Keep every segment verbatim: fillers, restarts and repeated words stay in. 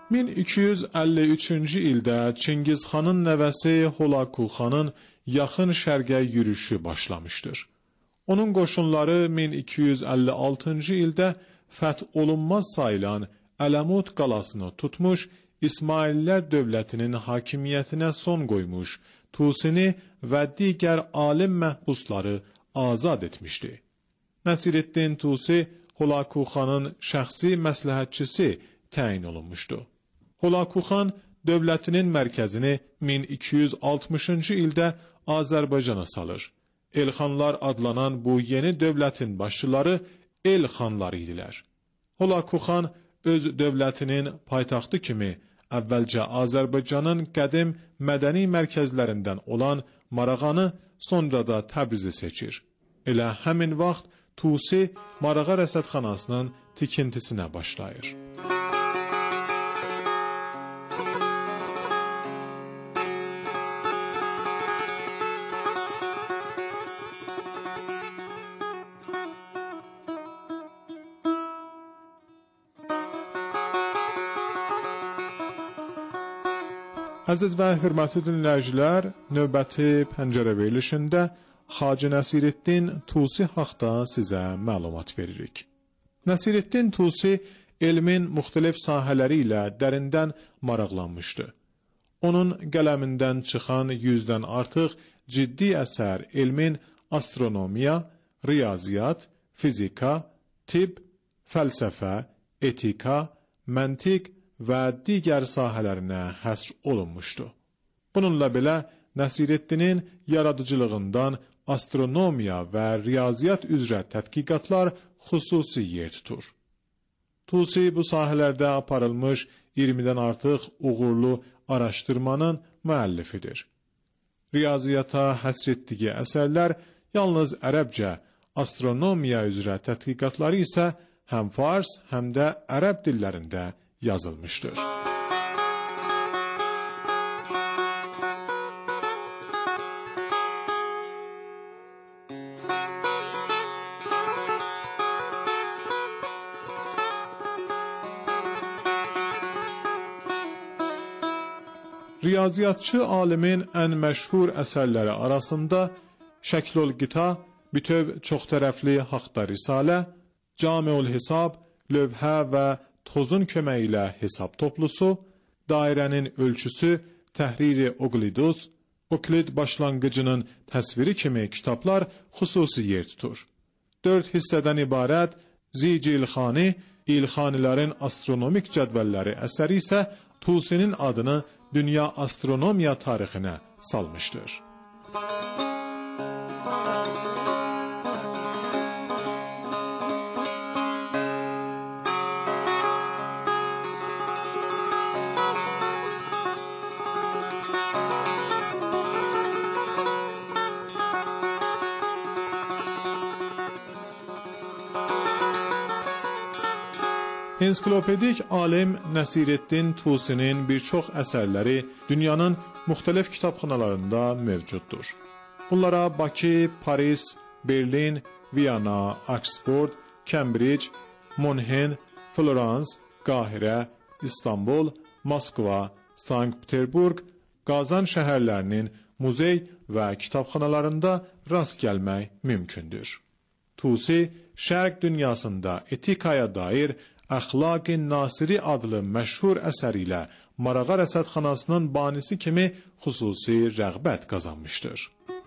min iki yüz əlli üçüncü ildə Çingizxanın nəvəsi Hulaku xanın yaxın şərqə yürüşü başlamışdır. Onun qoşunları min iki yüz əlli altıncı ildə fəth olunmaz sayılan Ələmut qalasını tutmuş, İsmaillər dövlətinin hakimiyyətinə son qoymuş, Tusini və digər alim məhbusları azad etmişdi. Nəsireddin Tusi, Hulaku xanın şəxsi məsləhətçisi təyin olunmuşdu. Hulaku xan dövlətinin mərkəzini min iki yüz altmışıncı ildə Azərbaycana salır. Elxanlar adlanan bu yeni dövlətin başçıları Elxanlar idilər. Hulaku xan öz dövlətinin paytaxtı kimi əvvəlcə Azərbaycanın qədim mədəni mərkəzlərindən olan Marağanı, sonra da Təbrizi seçir. Elə həmin vaxt Tusi Marağa rəsədxanasının tikintisinə başlayır. Əziz və hörmətli dinləyicilər, növbəti pəncərə verilişində Hacı Nəsireddin Tusi haqda sizə məlumat veririk. Nəsireddin Tusi elmin müxtəlif sahələri ilə dərindən maraqlanmışdı. Onun qələmindən çıxan yüzdən artıq ciddi əsər elmin astronomiya, riyaziyyat, fizika, tibb, fəlsəfə, etika, məntiq və digər sahələrinə həsr olunmuşdu. Bununla belə Nəsireddinin yaradıcılığından astronomiya və riyaziyyat üzrə tədqiqatlar xüsusi yer tutur. Tusi bu sahələrdə aparılmış iyirmidən artıq uğurlu araşdırmanın müəllifidir. Riyaziyyata həsr etdiyi əsərlər yalnız ərəbcə, astronomiya üzrə tədqiqatları isə həm fars, həm də ərəb dillərində yazılmışdır. Riyaziyyatçı alimin ən məşhur əsərləri arasında Şəklül Qita, bütöv çoxtərəfli haqda risalə, Camiül Hisab, lövhə və tozun köməyi ilə hesab toplusu, dairənin ölçüsü, Təhriri Oqlidus, Oklid başlanğıcının təsviri kimi kitablar xüsusi yer tutur. Dörd hissədən ibarət Zicilxani, İlxanilərin astronomik cədvəlləri əsəri isə Tusinin adını dünya astronomiya tarixinə salmışdır. Ensiklopedik alim Nəsireddin Tusinin bir çox əsərləri dünyanın müxtəlif kitabxanalarında mövcuddur. Bunlara Bakı, Paris, Berlin, Viyana, Oksford, Cambridge, Münhen, Florans, Qahirə, İstanbul, Moskva, Sankt-Peterburg, Qazan şəhərlərinin muzey və kitabxanalarında rast gəlmək mümkündür. Tusi, şərq dünyasında etikaya dair Əxlaq-ı Nasiri adlı məşhur əsəri ilə Marağa rəsədxanasının banisi kimi xüsusi rəğbət qazanmışdır.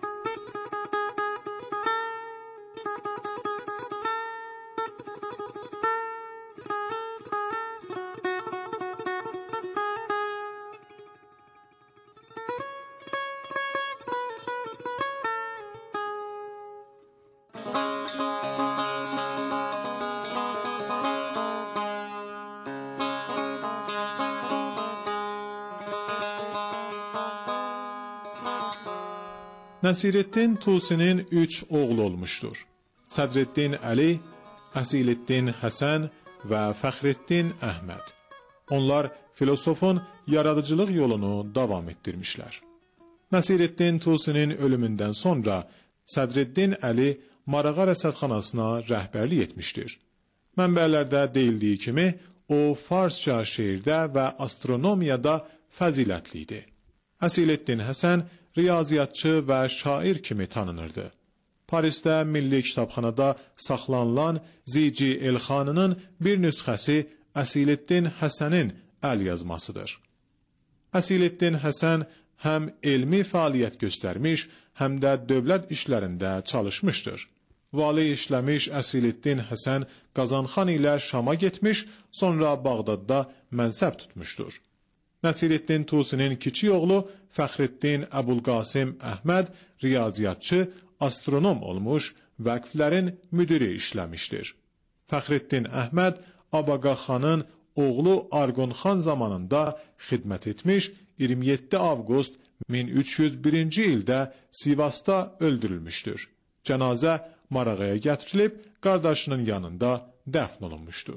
Nəsireddin Tusinin üç oğlu olmuşdur. Sədreddin Əli,Əsileddin Həsən və Fəxreddin Əhməd. Onlar filosofun yaradıcılıq yolunu davam etdirmişlər. Nəsireddin Tusinin ölümündən sonra Sədreddin Əli Marağa rəsədxanasına rəhbərlik etmişdir. Mənbələrdə deyildiyi kimi, o farsça şeirdə və astronomiyada fəzilətli idi. Əsiləddin Həsən riyaziyyatçı və şair kimi tanınırdı. Parisdə Milli Kitabxanada saxlanılan Zici Elxanının bir nüsxəsi Əsiləddin Həsənin əl yazmasıdır. Əsiləddin Həsən həm elmi fəaliyyət göstərmiş, həm də dövlət işlərində çalışmışdır. Vali işləmiş Əsiləddin Həsən Qazanxan ilə Şama getmiş, sonra Bağdadda mənsəb tutmuşdur. Nəsirəddin Tusinin kiçik oğlu Fəxrəddin Əbulqasim Əhməd riyaziyyatçı, astronom olmuş, vəqflərin müdiri işləmişdir. Fəxrəddin Əhməd Abaqa xanın oğlu Arqon xan zamanında xidmət etmiş, iyirmi yeddi avqust min üç yüz birinci ildə Sivasda öldürülmüşdür. Cənazə Marağaya gətirilib, qardaşının yanında dəfn olunmuşdur.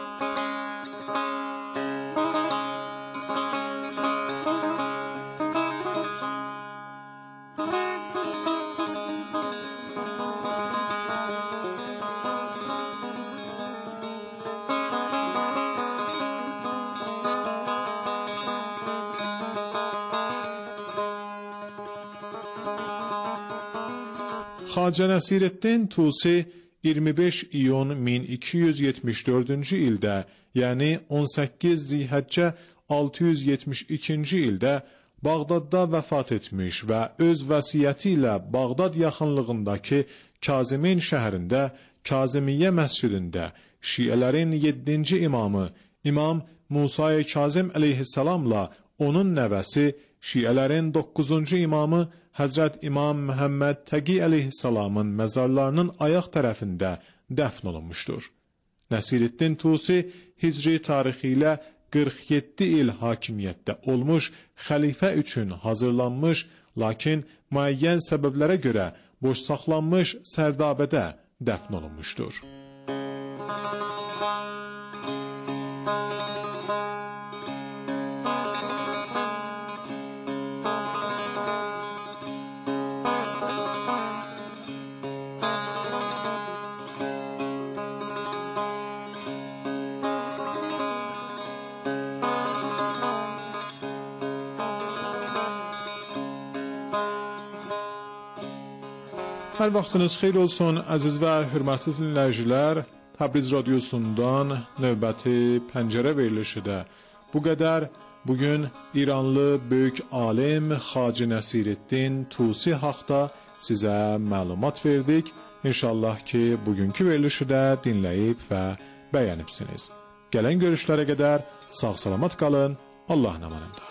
Xacə Nəsirəddin Tusi iyirmi beş iyun min iki yüz yetmiş dördüncü ildə, yəni on səkkiz Zilhəccə altı yüz yetmiş ikinci ildə Bağdadda vəfat etmiş və öz vəsiyyəti ilə Bağdad yaxınlığındakı Kazimin şəhərində Kazimiyyə məscidində Şiələrin yeddinci imamı İmam Musa-i Kazim əleyhissalamla onun nəvəsi Şiələrin doqquzuncu imamı Həzrət İmam Məhəmməd Təqi əleyhissalamın məzarlarının ayaq tərəfində dəfn olunmuşdur. Nəsirəddin Tusi Hicri tarixi ilə qırx yeddi il hakimiyyətdə olmuş, xəlifə üçün hazırlanmış, lakin müəyyən səbəblərə görə boş saxlanmış Sərdabədə dəfn olunmuşdur. Hər vaxtınız xeyir olsun, əziz və hörmətli dinləyicilər. Təbriz radiosundan növbəti pəncərə verilişi də bu qədər. Bugün İranlı böyük alim Xacə Nəsirəddin Tusi haqda sizə məlumat verdik. İnşallah ki, bugünkü verilişi də dinləyib və bəyənibsiniz. Gələn görüşlərə qədər sağ-salamat qalın, Allahın amanında.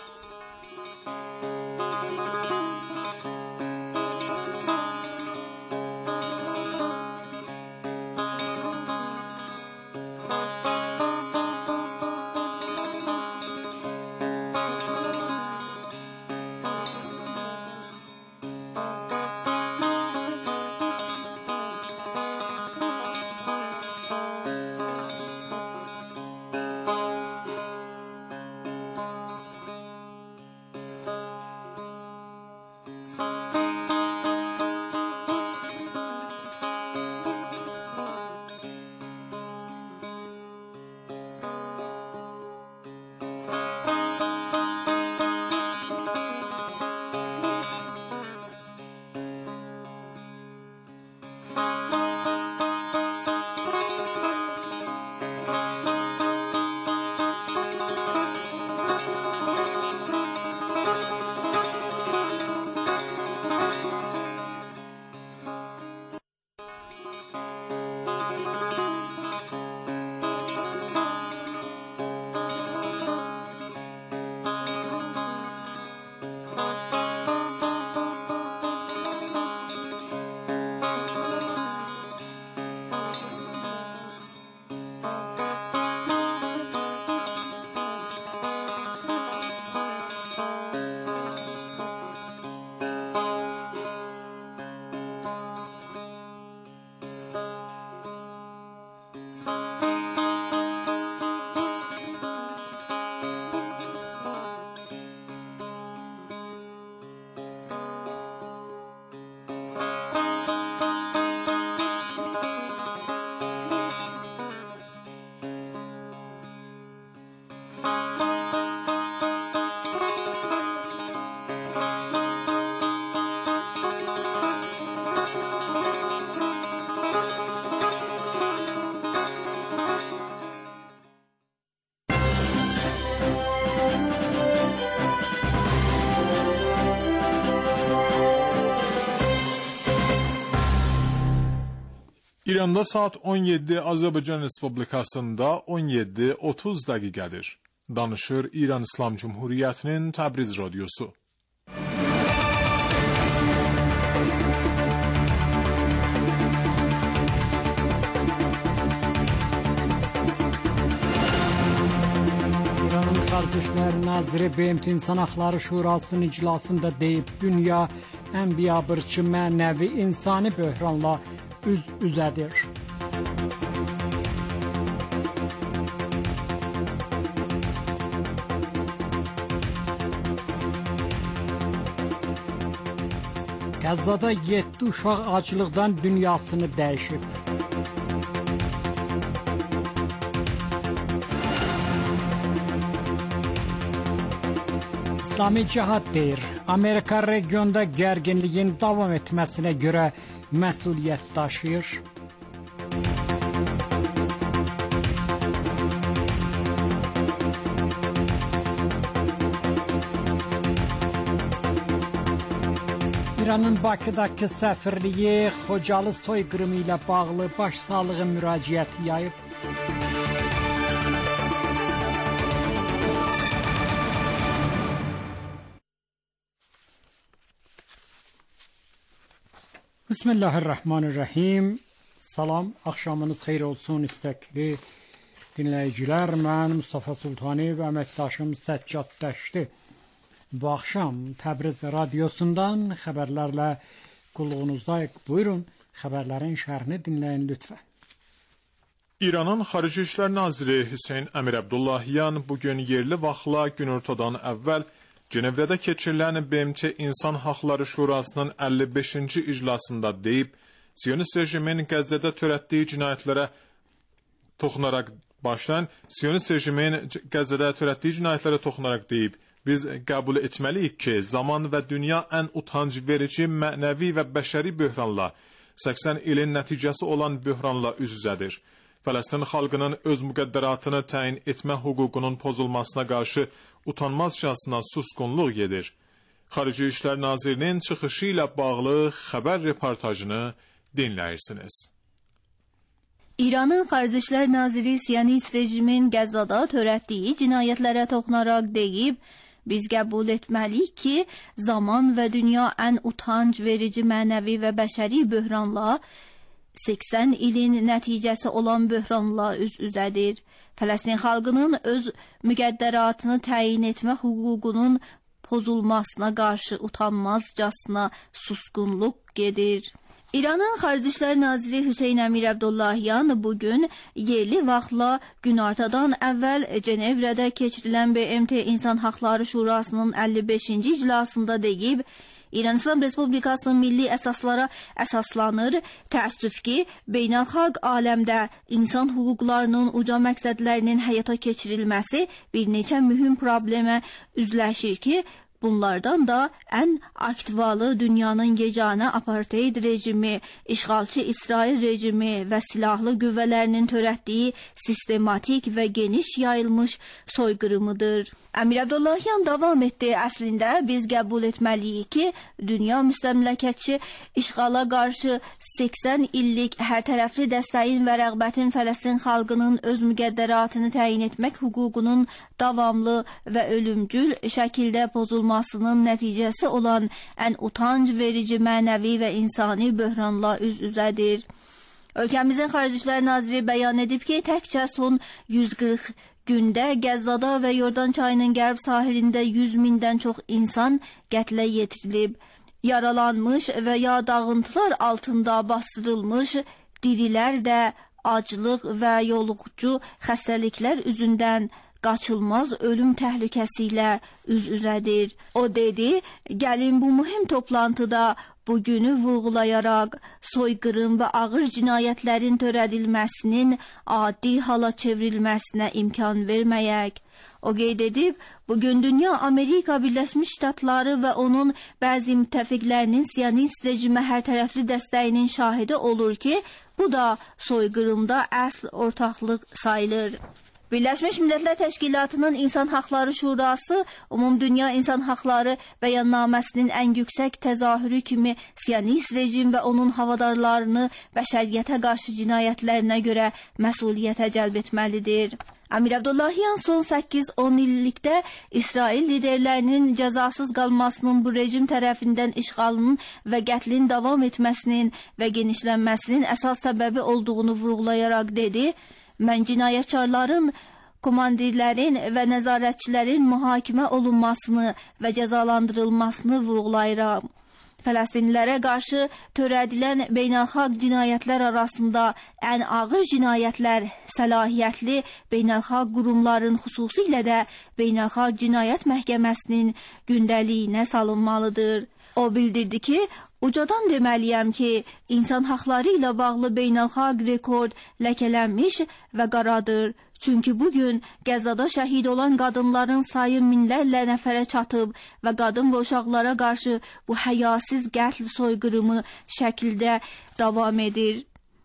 İranda saat on yeddi, Azərbaycan Respublikasında on yeddi otuz dəqiqədir. Danışır İran İslam Cumhuriyyətinin Təbriz Radyosu. Xarici İşlər Naziri B M T İnsan Haqları Şurasının iclasında deyib, dünya ən biabırçı mənəvi insani böhranla üz-üzədir. Qəzzada yeddi uşaq aclıqdan dünyasını dəyişib. İslami Cihad deyir, Amerika regionda gərginliyin davam etməsinə görə məsuliyyət daşıyır. İranın Bakıdakı səfirliyi Xocalı soyqırımı ilə bağlı başsağlığı müraciəti yayıb. Bismillahirrahmanirrahim. Salam, axşamınız xeyir olsun istəkli dinləyicilər. Mən Mustafa Sultani və əməkdaşım Səccad Dəşti. Bu axşam Təbriz Radyosundan xəbərlərlə qulluğunuzdayıq. Buyurun, xəbərlərin şərhini dinləyin lütfən. İranın Xarici İşlər Naziri Hüseyn Əmir Abdullahyan bugün yerli vaxtla günortadan əvvəl Cenevrədə keçirilən B M T İnsan Haqları Şurasının əlli beşinci iclasında deyib, Siyonist rejimin Qəzzədə törətdiyi cinayətlərə toxunaraq başlayan, Siyonist rejimin Qəzzədə törətdiyi cinayətlərə toxunaraq deyib, biz qəbul etməliyik ki, zaman və dünya ən utanc verici, mənəvi və bəşəri böhranla, səksən ilin nəticəsi olan böhranla üz-üzədir. Fələstin xalqının öz müqəddəratını təyin etmə hüququnun pozulmasına qarşı utanmazcasına susqunluq edir. Xarici İşlər Nazirinin çıxışı ilə bağlı xəbər reportajını dinləyirsiniz. İranın Xarici İşlər Naziri Siyonist rejimin Qəzzada törətdiyi cinayətlərə toxunaraq deyib, biz qəbul etməliyik ki, zaman və dünya ən utanc verici mənəvi və bəşəri böhranla, səksən ilin nəticəsi olan böhranla üz-üzədir. Fələstin xalqının öz müqəddəratını təyin etmə hüququnun pozulmasına qarşı utanmazcasına susqunluq gedir. İranın Xarici İşlər Naziri Hüseyn Əmir Abdullahyan bugün yerli vaxtla günortadan əvvəl Cenevrədə keçirilən B M T İnsan Haqları Şurasının əlli beşinci iclasında deyib, İran İslam Respublikasının milli əsaslara əsaslanır. Təəssüf ki, beynəlxalq aləmdə insan hüquqlarının uca məqsədlərinin həyata keçirilməsi bir neçə mühüm problemə üzləşir ki, bunlardan da ən aktualı dünyanın yeganə apartheid rejimi, işğalçı İsrail rejimi və silahlı qüvvələrinin törətdiyi sistematik və geniş yayılmış soyqırımıdır. Əmir Abdullahyan davam etdi. Əslində biz qəbul etməliyik ki, dünya müstəmləkəçi işğala qarşı səksən illik hər tərəfli dəstəyin və rəğbətin Fələstin xalqının öz müqəddəratını təyin etmək hüququnun davamlı və ölümcül şəkildə pozulmasının nəticəsi olan ən utanc verici mənəvi və insani böhranla üz-üzədir. Ölkəmizin Xarici İşlər Naziri bəyan edib ki, təkcə son yüz qırx gündə Qəzzada və Yordan çayının qərb sahilində yüz mindən çox insan qətlə yetirilib, yaralanmış və ya dağıntılar altında bastırılmış, dirilər də aclıq və yoluxucu xəstəliklər üzündən qaçılmaz ölüm təhlükəsi ilə üz-üzədir. O dedi, gəlin bu mühüm toplantıda bugünü vurğulayaraq soyqırım və ağır cinayətlərin törədilməsinin adi hala çevrilməsinə imkan verməyək. O qeyd edib, bugün dünya Amerika Birləşmiş Ştatları və onun bəzi müttəfiqlərinin Siyonist rejimə hər tərəfli dəstəyinin şahidi olur ki, bu da soyqırımda əsl ortaqlıq sayılır. Birləşmiş Millətlər Təşkilatının İnsan Haqları Şurası Ümumdünya İnsan Haqları Bəyannaməsinin ən yüksək təzahürü kimi Siyonist rejim və onun havadarlarını bəşəriyyətə qarşı cinayətlərinə görə məsuliyyətə cəlb etməlidir. Əmir Abdullahiyan son səkkiz on illikdə İsrail liderlərinin cəzasız qalmasının bu rejim tərəfindən işğalının və qətlin davam etməsinin və genişlənməsinin əsas səbəbi olduğunu vurğulayaraq dedi: "Mən cinayətkarların, komandirlərin və nəzarətçilərin mühakimə olunmasını və cəzalandırılmasını vurğulayıram. Fələstinlilərə qarşı törədilən beynəlxalq cinayətlər arasında ən ağır cinayətlər səlahiyyətli beynəlxalq qurumların, xüsusilə də Beynəlxalq Cinayət Məhkəməsinin gündəliyinə salınmalıdır." O bildirdi ki, ucadan deməliyəm ki, insan haqları ilə bağlı beynəlxalq rekord ləkələnmiş və qaradır. Çünki bugün Qəzzada şəhid olan qadınların sayı minlərlə nəfərə çatıb və qadın və uşaqlara qarşı bu həyasız qətl soyqırımı şəkildə davam edir.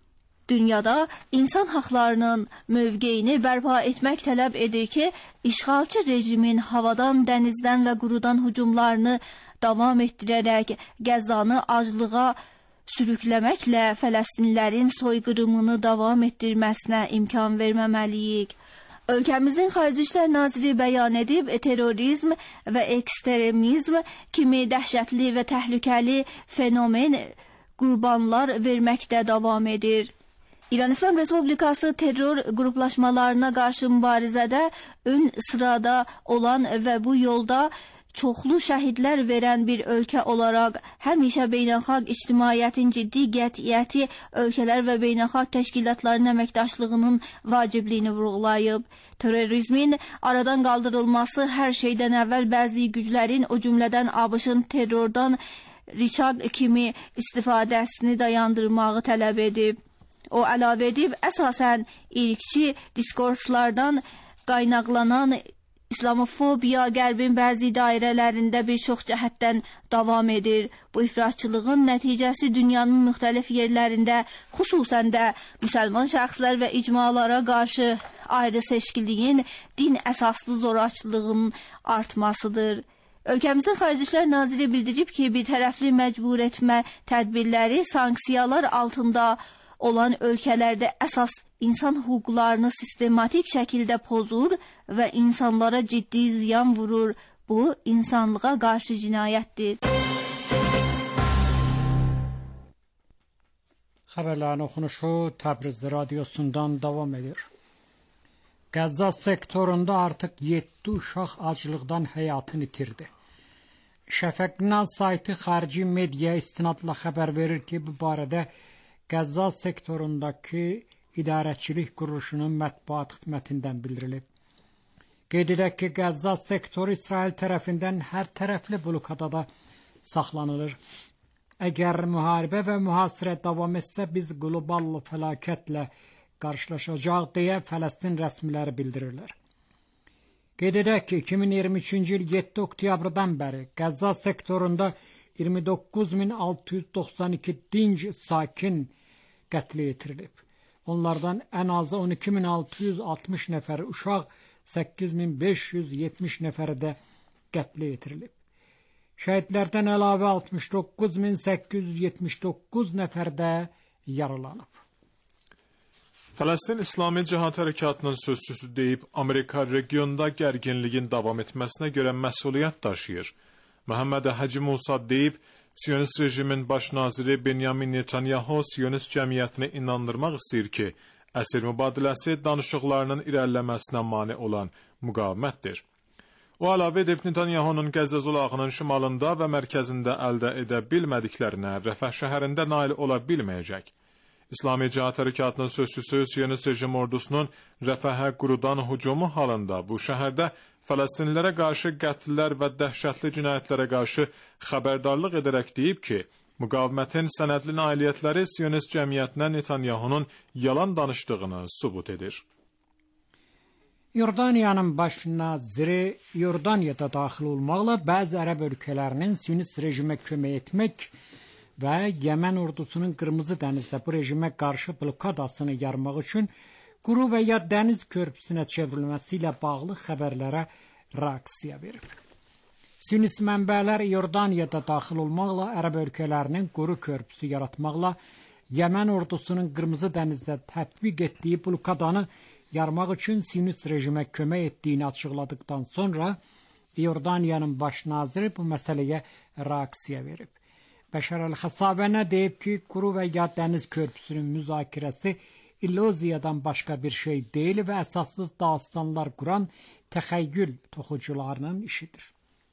Dünyada insan haqlarının mövqeyini bərpa etmək tələb edir ki, işğalçı rejimin havadan, dənizdən və qurudan hücumlarını davam etdirərək Qəzzanı aclığa sürükləməklə Fələstinlilərin soyqırımını davam etdirməsinə imkan verməməliyik. Ölkəmizin Xarici İşlər Naziri bəyan edib, terrorizm və ekstremizm kimi dəhşətli və təhlükəli fenomen qurbanlar verməkdə davam edir. İran İslam Respublikası terror qruplaşmalarına qarşı mübarizədə ön sırada olan və bu yolda çoxlu şəhidlər verən bir ölkə olaraq həmişə beynəlxalq ictimaiyyətin ciddi qətiyyəti ölkələr və beynəlxalq təşkilatların əməkdaşlığının vacibliyini vurğulayıb. Terrorizmin aradan qaldırılması hər şeydən əvvəl bəzi güclərin, o cümlədən ABŞ-ın terrordan rıçaq kimi istifadəsini dayandırmağı tələb edib. O əlavə edib, əsasən irqçi diskurslardan qaynaqlanan İslamofobiya Qərbin bəzi dairələrində bir çox cəhətdən davam edir. Bu ifratçılığın nəticəsi dünyanın müxtəlif yerlərində, xüsusən də müsəlman şəxslər və icmalara qarşı ayrı seçkiliyin, din əsaslı zorakılığın artmasıdır. Ölkəmizin Xarici İşlər Naziri bildirib ki, bir tərəfli məcbur etmə tədbirləri sanksiyalar altında olan ölkələrdə əsas insan hüquqlarını sistematik şəkildə pozur və insanlara ciddi ziyan vurur. Bu, insanlığa qarşı cinayətdir. Xəbərlərin oxunuşu Təbriz radiosundan davam edir. Qəzza sektorunda artıq yeddi uşaq aclıqdan həyatını itirdi. Şəfəqnaz saytı xarici media istinadla xəbər verir ki, bu barədə Qəzza sektorundakı idarəçilik quruluşunun mətbuat xidmətindən bildirilib. Qeyd edək ki, Qəzza sektoru İsrail tərəfindən hər tərəfli blokadada saxlanılır. Əgər müharibə və mühasirə davam etsə, biz qlobal fəlakətlə qarşılaşacaq deyə Fələstin rəsmiləri bildirirlər. Qeyd edək ki, iki min iyirmi üçüncü il yeddi oktyabrdan bəri Qəzza sektorunda iyirmi doqquz min altı yüz doxsan iki dinc sakin qətlə yetirilib. Onlardan ən azı on iki min altı yüz altmış nəfəri uşaq, səkkiz min beş yüz yetmiş nəfəri də qətlə yetirilib. Şəhidlərdən əlavə altmış doqquz min səkkiz yüz yetmiş doqquz nəfər də yaralanıb. Fələstin İslami Cihad Hərəkatının sözçüsü deyib, Amerika regionda gərginliyin davam etməsinə görə məsuliyyət daşıyır. Məhəmməd Hacı Musa deyib, Siyonist rejimin baş naziri Benyamin Netanyahu Siyonist cəmiyyətini inandırmaq istəyir ki, əsir mübadiləsi danışıqlarının irəliləməsinə mane olan müqavimətdir. O əlavə edib, Netanyahunun Qəzza zolağının şimalında və mərkəzində əldə edə bilmədiklərinə Rəfəh şəhərində nail ola bilməyəcək. İslami Cihad Hərəkatının sözçüsü Siyonist rejim ordusunun Rəfəhə qurudan hücumu halında bu şəhərdə Fələstinlilərə qarşı qətllər və dəhşətli cinayətlərə qarşı xəbərdarlıq edərək deyib ki, müqavimətin sənədli nailiyyətləri Siyonist cəmiyyətinə Netanyahunun yalan danışdığını sübut edir. Yordaniyanın baş naziri Yordaniyada daxil olmaqla bəzi ərəb ölkələrinin Siyonist rejimə kömək etmək və Yəmən ordusunun Qırmızı dənizdə bu rejimə qarşı blokadasını yarmaq üçün quru və ya dəniz körpüsünə çevrilməsi ilə bağlı xəbərlərə reaksiya verib. Siyonist mənbələr İordaniyada daxil olmaqla ərəb ölkələrinin quru körpüsü yaratmaqla Yemen ordusunun Qırmızı dənizdə tətbiq etdiyi blokadanı yarmaq üçün Siyonist rejimə kömək etdiyini açıqladıqdan sonra İordaniyanın baş naziri bu məsələyə reaksiya verib. Bəşər əl-Xəsavə nə deyib ki, quru və ya dəniz körpüsünün müzakirəsi illuziyadan başqa bir şey deyil və əsassız dastanlar quran təxəyyül toxucularının işidir.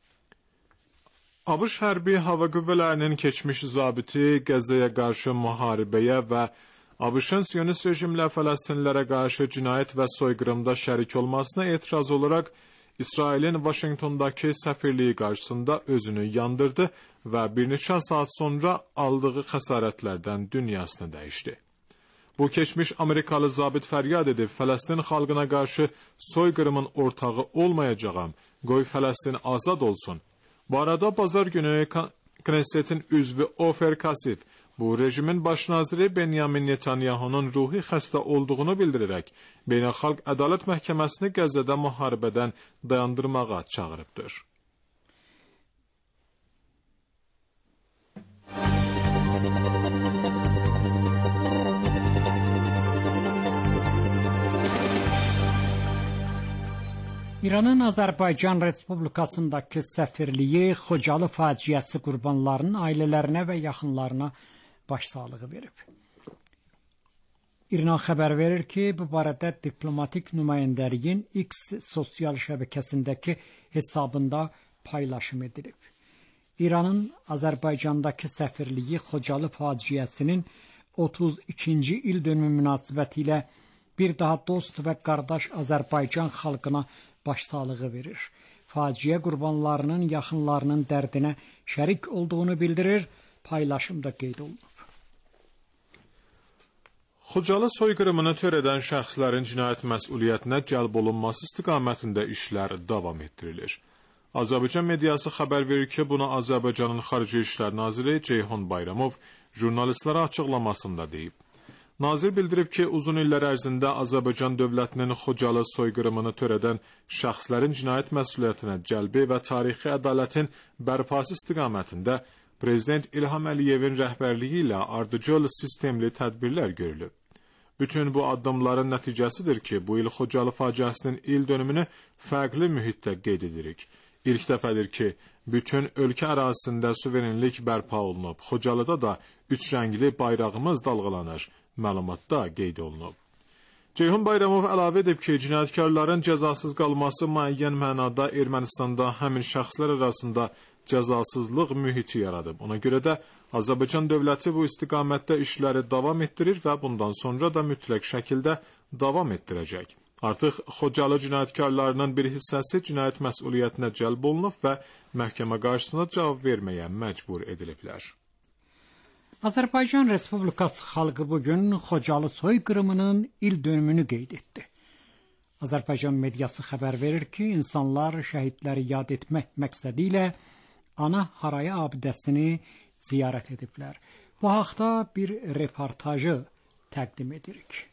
ABŞ hərbi hava qüvvələrinin keçmiş zabiti Qəzzəyə qarşı müharibəyə və ABŞ-ın Siyonist rejimlə Fələstinlilərə qarşı cinayət və soyqırımda şərik olmasına etiraz olaraq İsrailin Vaşinqtondakı səfirliyi qarşısında özünü yandırdı və bir neçə saat sonra aldığı xəsarətlərdən dünyasını dəyişdi. Bu keçmiş Amerikalı zabit fəryad edib Fələstin xalqına qarşı soyqırımın ortağı olmayacağam, qoy Fələstin azad olsun. Bu arada bazar günü Knessetin üzvü Ofer Kasif bu rejimin baş naziri Benyamin Netanyahunun ruhi xəstə olduğunu bildirərək Beynəlxalq Ədalət Məhkəməsini Qəzzədə müharibədən dayandırmağa çağırıbdır. İranın Azərbaycan Respublikasındakı səfirliyi Xocalı faciəsi qurbanlarının ailələrinə və yaxınlarına başsağlığı verib. İran xəbər verir ki, bu barədə diplomatik nümayəndəliyin X sosial şəbəkəsindəki hesabında paylaşım edilib. İranın Azərbaycandakı səfirliyi Xocalı faciəsinin otuz ikinci il dönümü münasibətilə bir daha dost və qardaş Azərbaycan xalqına başsağlığı verir. Faciə qurbanlarının yaxınlarının dərdinə şərik olduğunu bildirir, paylaşımda qeyd olunub. Xocalı soyqırımını törədən şəxslərin cinayət məsuliyyətinə cəlb olunması istiqamətində işlər davam etdirilir. Azərbaycan mediası xəbər verir ki, bunu Azərbaycanın Xarici İşlər Naziri Ceyhun Bayramov jurnalistlərə açıqlamasında deyib. Nazir bildirib ki, uzun illər ərzində Azərbaycan dövlətinin Xocalı soyqırımını törədən şəxslərin cinayət məsuliyyətinə cəlbi və tarixi ədalətin bərpası istiqamətində Prezident İlham Əliyevin rəhbərliyi ilə ardıcıl sistemli tədbirlər görülüb. Bütün bu addımların nəticəsidir ki, bu il Xocalı faciəsinin il dönümünü fərqli mühitdə qeyd edirik. İlk dəfədir ki, bütün ölkə ərazisində suverenlik bərpa olunub. Xocalıda da üç rəngli bayrağımız dalğalanır. Məlumatda qeyd olunub. Ceyhun Bayramov əlavə edib ki, cinayətkarların cəzasız qalması müəyyən mənada Ermənistanda həmin şəxslər arasında cəzasızlıq mühiti yaradıb. Ona görə də Azərbaycan dövləti bu istiqamətdə işləri davam etdirir və bundan sonra da mütləq şəkildə davam etdirəcək. Artıq Xocalı cinayətkarlarının bir hissəsi cinayət məsuliyyətinə cəlb olunub və məhkəmə qarşısına cavab verməyə məcbur ediliblər. Azərbaycan Respublikası xalqı bugün Xocalı soyqırımının il dönümünü qeyd etdi. Azərbaycan mediası xəbər verir ki, insanlar şəhidləri yad etmək məqsədi ilə Ana Haraya abidəsini ziyarət ediblər. Bu haqda bir reportajı təqdim edirik.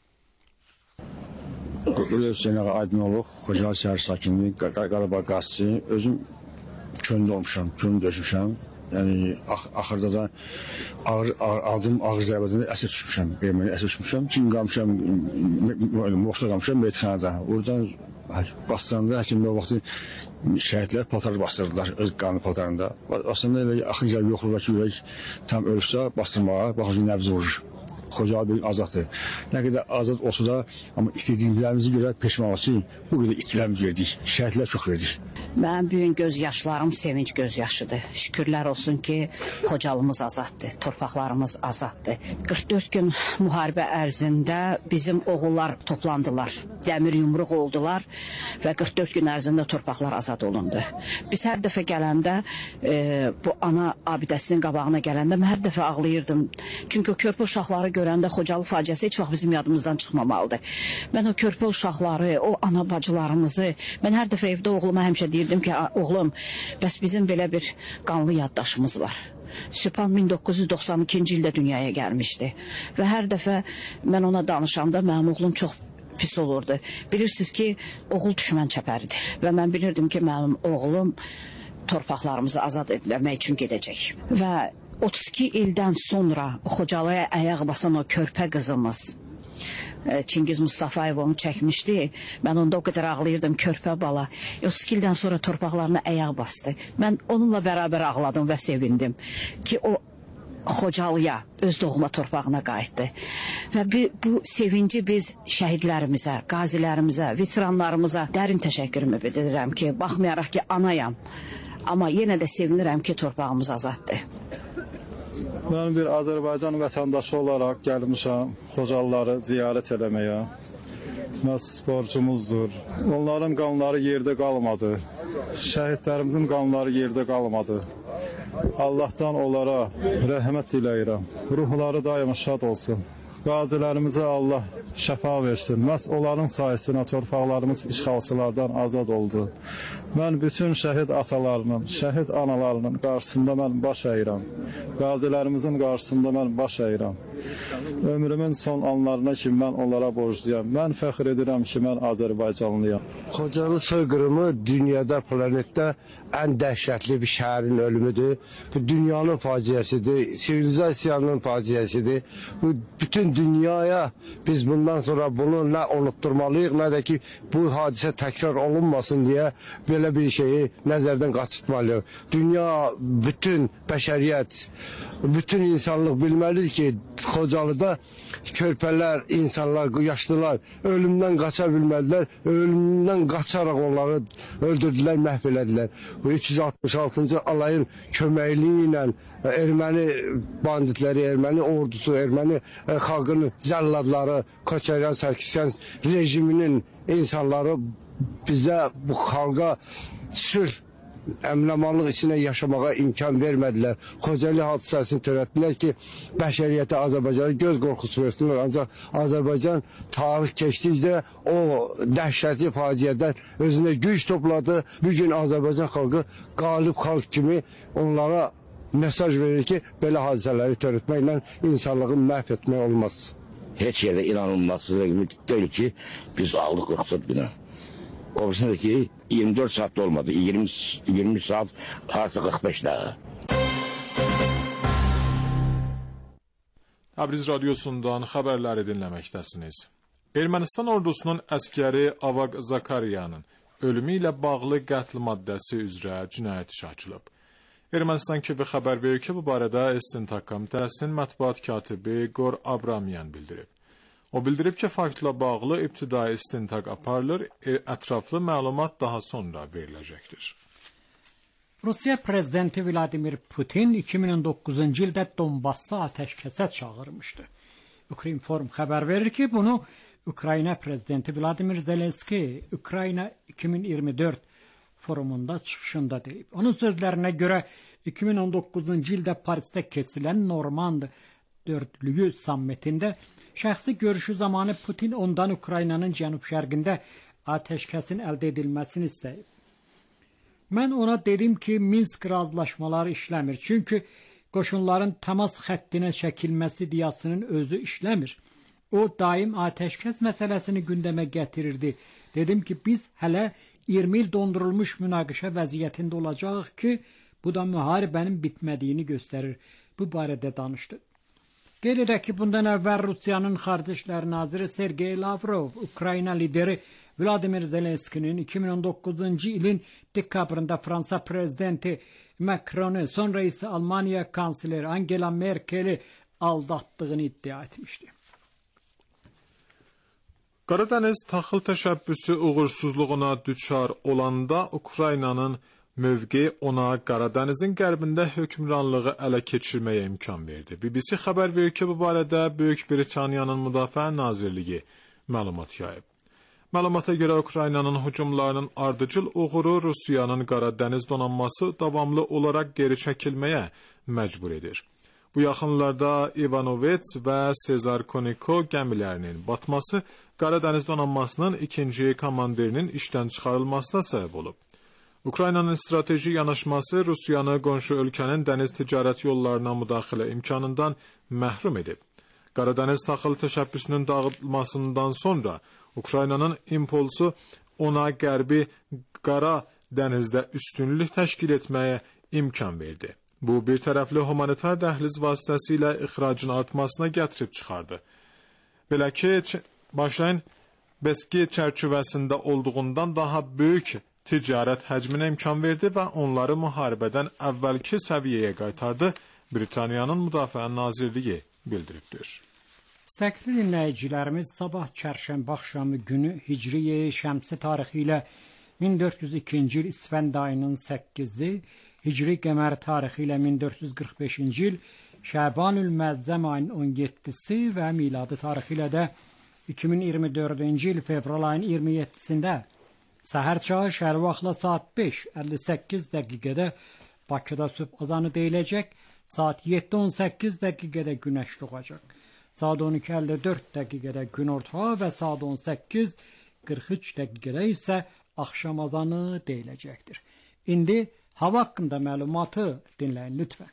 Hüseyn ağa Aydınoğlu, Xocalı şəhər sakini, Qarabağ qazisi. Özüm köndə olmuşam, köndə döşmüşəm. Yəni axırda da ağır, ağır aldığım ağır zərbədən əsir düşmüşəm, erməni əsir düşmüşəm. Çin qalmışam, Moşda qalmışam, meyitxanada. Oradan bastıranda həkimlər o vaxtı şəhidlər paltarı bastırdılar öz qanlı paltarında. Aslında elə axın zərbi yoxdur ki, ürək tam ölürsə bastırmağa, baxın nəbz vurur. Xocalı bir azaddır. Nə qədər azad olsa da, amma itirdiyimizi görə peşmanlıq ki, bu qədər itilərimiz verdik, şəhidlər çox verdik. Mənim büyün göz yaşlarım sevinç göz yaşıdır. Şükürlər olsun ki, Xocalımız azaddır, torpaqlarımız azaddır. qırx dörd gün müharibə ərzində bizim oğullar toplandılar, dəmir yumruq oldular və qırx dörd gün ərzində torpaqlar azad olundu. Biz hər dəfə gələndə, e, bu ana abidəsinin qabağına gələndə mən hər dəfə ağlayırdım. Çünki o körpə uşaqları görəndə Xocalı faciəsi heç vaxt bizim yadımızdan çıxmamalıdır. Mən o körpə uşaqları, o ana bacılarımızı, mən hər dəfə evdə oğluma həmişə deyirdim ki, oğlum, bəs bizim belə bir qanlı yaddaşımız var. Sübhan min doqquz yüz doxsan ikinci ildə dünyaya gəlmişdi və hər dəfə mən ona danışanda mənim oğlum çox pis olurdu. Bilirsiniz ki, oğul düşmən çəpəridir. Və mən bilirdim ki, mənim oğlum torpaqlarımızı azad ediləmək üçün gedəcək. Və otuz iki ildən sonra Xocalıya ayaq basan o körpə qızımız Çingiz Mustafayev onu çəkmişdi. Mən onda o qədər ağlayırdım, körpə bala. otuz iki ildən sonra torpaqlarına ayaq bastı. Mən onunla bərabər ağladım və sevindim ki, o Xocalıya, öz doğma torpağına qayıtdı. Və bu sevinci biz şəhidlərimizə, qazilərimizə, veteranlarımıza dərin təşəkkürümü bildirirəm ki, baxmayaraq ki, anayam, amma yenə də sevinirəm ki, torpağımız azaddır. Mən bir Azərbaycan vətəndaşı olaraq gəlmişəm Xocalıları ziyarət eləməyə. Məs borcumuzdur. Onların qanları yerdə qalmadı. Şəhidlərimizin qanları yerdə qalmadı. Allahdan onlara rəhmət diləyirəm. Ruhları daima şad olsun. Qazilərimizə Allah şəfa versin. Məhz onların sayəsində torpaqlarımız işğalçılardan azad oldu. Mən bütün şəhid atalarının, şəhid analarının qarşısında mən baş əyirəm. Qazilərimizin qarşısında mən baş əyirəm. Ömrümün son anlarına ki, mən onlara borcluyam. Mən fəxr edirəm ki, mən Azərbaycanlıyam. Xocalı soyqırımı dünyada, planetdə ən dəhşətli bir şəhərin ölümüdür. Bu dünyanın faciəsidir, sivilizasiyanın faciəsidir. Bu bütün dünyaya biz bundan sonra bunu nə unutturmalıyıq, nə də ki, bu hadisə təkrar olunmasın deyə belə bir şeyi nəzərdən qaçırtmalıyıq. Dünya, bütün bəşəriyyət, bütün insanlıq bilməlidir ki, Xocalıda körpələr, insanlar, yaşlılar ölümdən qaça bilmədilər, ölümdən qaçaraq onları öldürdülər, məhv elədilər. Bu üç yüz altmış altıncı alayın köməkliyi ilə erməni banditləri, erməni ordusu, erməni xalqının cəlladları, Koçaryan Sarkisyan rejiminin insanları bizə, bu xalqa sülh, əmin-amanlıq içində yaşamağa imkan vermədilər. Xocalı hadisəsini törətdilər ki, bəşəriyyətə, Azərbaycana göz qorxusu versinlər. Ancaq Azərbaycan tarix keçdikcə o dəhşətli faciədən özünə güc topladı. Bugün Azərbaycan xalqı qalib xalq kimi onlara mesaj verir ki, belə hadisələri törətməklə insanlığı məhv etmək olmaz. Heç yerdə inanılmaz deyil ki, biz aldıq qırx bina. Ofisin ki, iyirmi dörd saat olmadı, iyirmi, iyirmi saat artı qırx beş dəqiqə. Təbriz radiosundan xəbərləri dinləməkdəsiniz. Ermənistan ordusunun əskəri Avaq Zakariyanın ölümü ilə bağlı qətl maddəsi üzrə cinayət işi açılıb. Ermənistan K V xəbər verir ki, bu barədə İstintaq Komitəsinin mətbuat katibi Qor Abramyan bildirib. O bildirib ki, faktla bağlı ibtidai istintaq aparılır, ətraflı məlumat daha sonra veriləcəkdir. Rusiya prezidenti Vladimir Putin iki min on doqquzuncu ildə Donbasda atəşkəsə çağırmışdı. Ukrinform xəbər verir ki, bunu Ukrayna prezidenti Vladimir Zelenski Ukrayna iki min iyirmi dörd forumunda çıxışında deyib. Onun sözlərinə görə iki min on doqquzuncu ildə Parisdə keçirilən Normand dördlüyü sammitində şəxsi görüşü zamanı Putin ondan Ukraynanın cənub-şərqində atəşkəsin əldə edilməsini istəyib. Mən ona dedim ki, Minsk razılaşmaları işləmir. Çünki qoşunların təmas xəttinə çəkilməsi iddiasının özü işləmir. O, daim atəşkəs məsələsini gündəmə gətirirdi. Dedim ki, biz hələ iyirmi il dondurulmuş münaqişə vəziyyətində olacaq ki, bu da müharibənin bitmədiyini göstərir. Bu barədə danışdı. Qeyd edək ki, bundan əvvəl Rusiyanın Xarici İşlər Naziri Sergey Lavrov, Ukrayna lideri Vladimir Zelenskinin iki min on doqquzuncu ilin dekabrında Fransa prezidenti Macron'u, sonra isə Almanya kansleri Angela Merkel'i aldatdığını iddia etmişdi. Qaradəniz taxıl təşəbbüsü uğursuzluğuna düçar olanda Ukraynanın mövqeyi ona Qaradənizin qərbində hökmranlığı ələ keçirməyə imkan verdi. B B C xəbər verir ki, bu barədə Böyük Britaniyanın Müdafiə Nazirliyi məlumat yayıb. Məlumata görə Ukraynanın hücumlarının ardıcıl uğuru Rusiyanın Qaradəniz donanması davamlı olaraq geri çəkilməyə məcbur edir. Bu yaxınlarda Ivanovets və Sezarkoniko gəmilərinin batması Qaradəniz donanmasının ikinci komandirinin işdən çıxarılmasına səbəb olub. Ukraynanın strateji yanaşması Rusiyanı qonşu ölkənin dəniz ticarət yollarına müdaxilə imkanından məhrum edib. Qaradəniz taxıl təşəbbüsünün dağıtılmasından sonra Ukraynanın impulsu ona Qərbi Qara dənizdə üstünlük təşkil etməyə imkan verdi. Bu, bir tərəfli humanitar dəhliz vasitəsilə ixracın artmasına gətirib çıxardı. Belə ki, başlayın, Beski çərçivəsində olduğundan daha böyük ticarət həcminə imkan verdi və onları müharibədən əvvəlki səviyyəyə qaytardı, Britaniyanın Müdafiə Nazirliyi bildiribdir. İstəkli dinləyicilərimiz, sabah çərşənbə axşamı günü Hicri Şəmsi tarixi ilə min dörd yüz ikinci il İsfənd ayının səkkizi, Hicri qəmər tarixi ilə min dörd yüz qırx beşinci il Şəbanül Məzzəm ayının on yeddisi və miladi tarixi ilə də iki min iyirmi dördüncü il fevral ayının iyirmi yeddisində səhər çağı şəhər vaxtla saat beş əlli səkkiz dəqiqədə Bakıda sübh azanı deyiləcək, saat yeddi on səkkiz dəqiqədə günəş doğacaq. Saat on iki əlli dörd dəqiqədə günorta və saat on səkkiz qırx üç dəqiqədə isə axşam azanı deyiləcəkdir. İndi hava haqqında məlumatı dinləyin lütfən.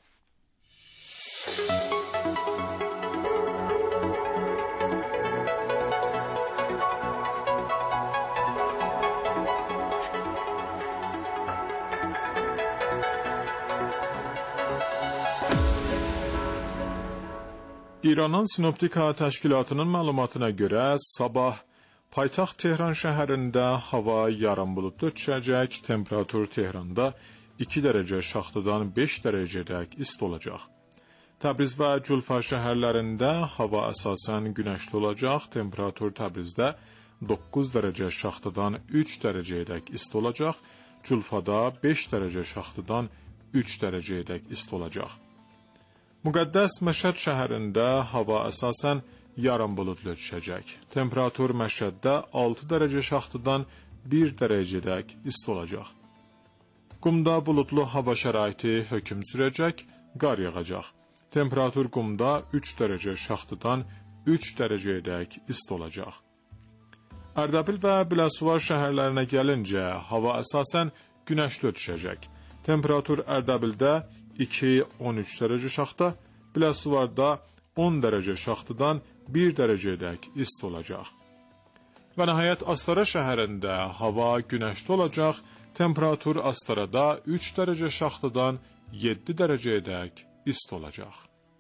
İranın Sinoptika Təşkilatının məlumatına görə sabah paytaxt Tehran şəhərində hava yarım buludlu düşəcək, temperatur Tehranda iki dərəcə şaxtadan beş dərəcədək isti olacaq. Təbriz və Culfa şəhərlərində hava əsasən günəşli olacaq, temperatur Təbrizdə doqquz dərəcə şaxtadan üç dərəcədək isti olacaq, Culfada beş dərəcə şaxtadan üç dərəcədək isti olacaq. Müqəddəs Məşəd şəhərində hava əsasən yarım buludlu düşəcək. Temperatur Məşəddə altı dərəcə şaxtadan bir dərəcədək isti olacaq. Qumda buludlu hava şəraiti hökm sürəcək, qar yağacaq. Temperatur Qumda üç dərəcə şaxtadan üç dərəcədək isti olacaq. Ərdəbil və Biləsuvar şəhərlərinə gəlincə hava əsasən günəşli düşəcək. Temperatur Ərdəbildə iki on üç dərəcə şaxta, Biləsuvarda on dərəcə şaxtadan bir dərəcədək isti olacaq. Və nəhayət Astara şəhərində hava günəşli olacaq, temperatur Astarada üç dərəcə şaxtadan yeddi dərəcədək isti olacaq.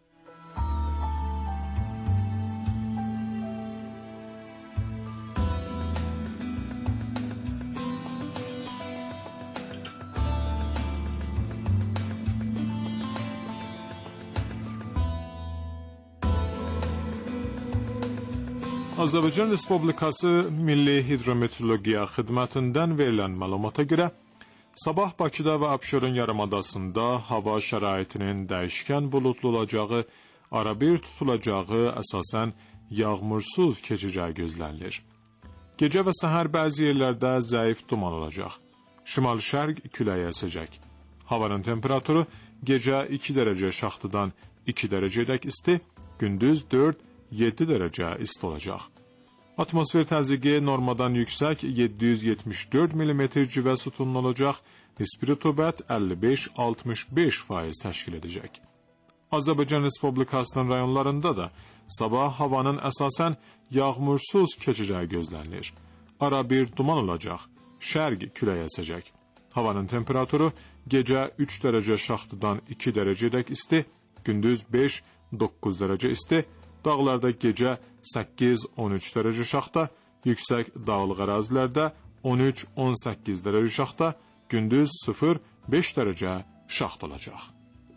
Azərbaycan Respublikası Milli Hidrometeorologiya Xidmətindən verilən məlumata görə, sabah Bakıda və Abşeron yarımadasında hava şəraitinin dəyişkən buludlu olacağı, arabir tutulacağı, əsasən yağmursuz keçəcəyi gözlənilir. Gecə və səhər bəzi yerlərdə zəif duman olacaq. Şimal-şərq küləyi əsəcək. Havanın temperaturu gecə iki dərəcə şaxtadan iki dərəcədək isti, gündüz dörd yeddi dərəcə isti olacaq. Atmosfer təzyiqi normadan yüksək yeddi yüz yetmiş dörd millimetr civə sütunlu olacaq, nisbi rütubət əlli beş altmış beş faiz təşkil edəcək. Azərbaycan Respublikasının rayonlarında da sabah havanın əsasən yağmursuz keçəcəyi gözlənilir. Ara bir duman olacaq, şərq küləyi əsəcək. Havanın temperaturu gecə üç dərəcə şaxtadan iki dərəcədək isti, gündüz beş doqquz dərəcə isti, dağlarda gecə səkkiz on üç dərəcə şaxta, yüksək dağlıq ərazilərdə on üç on səkkiz dərəcə şaxta, gündüz sıfır beş dərəcə şaxta olacaq.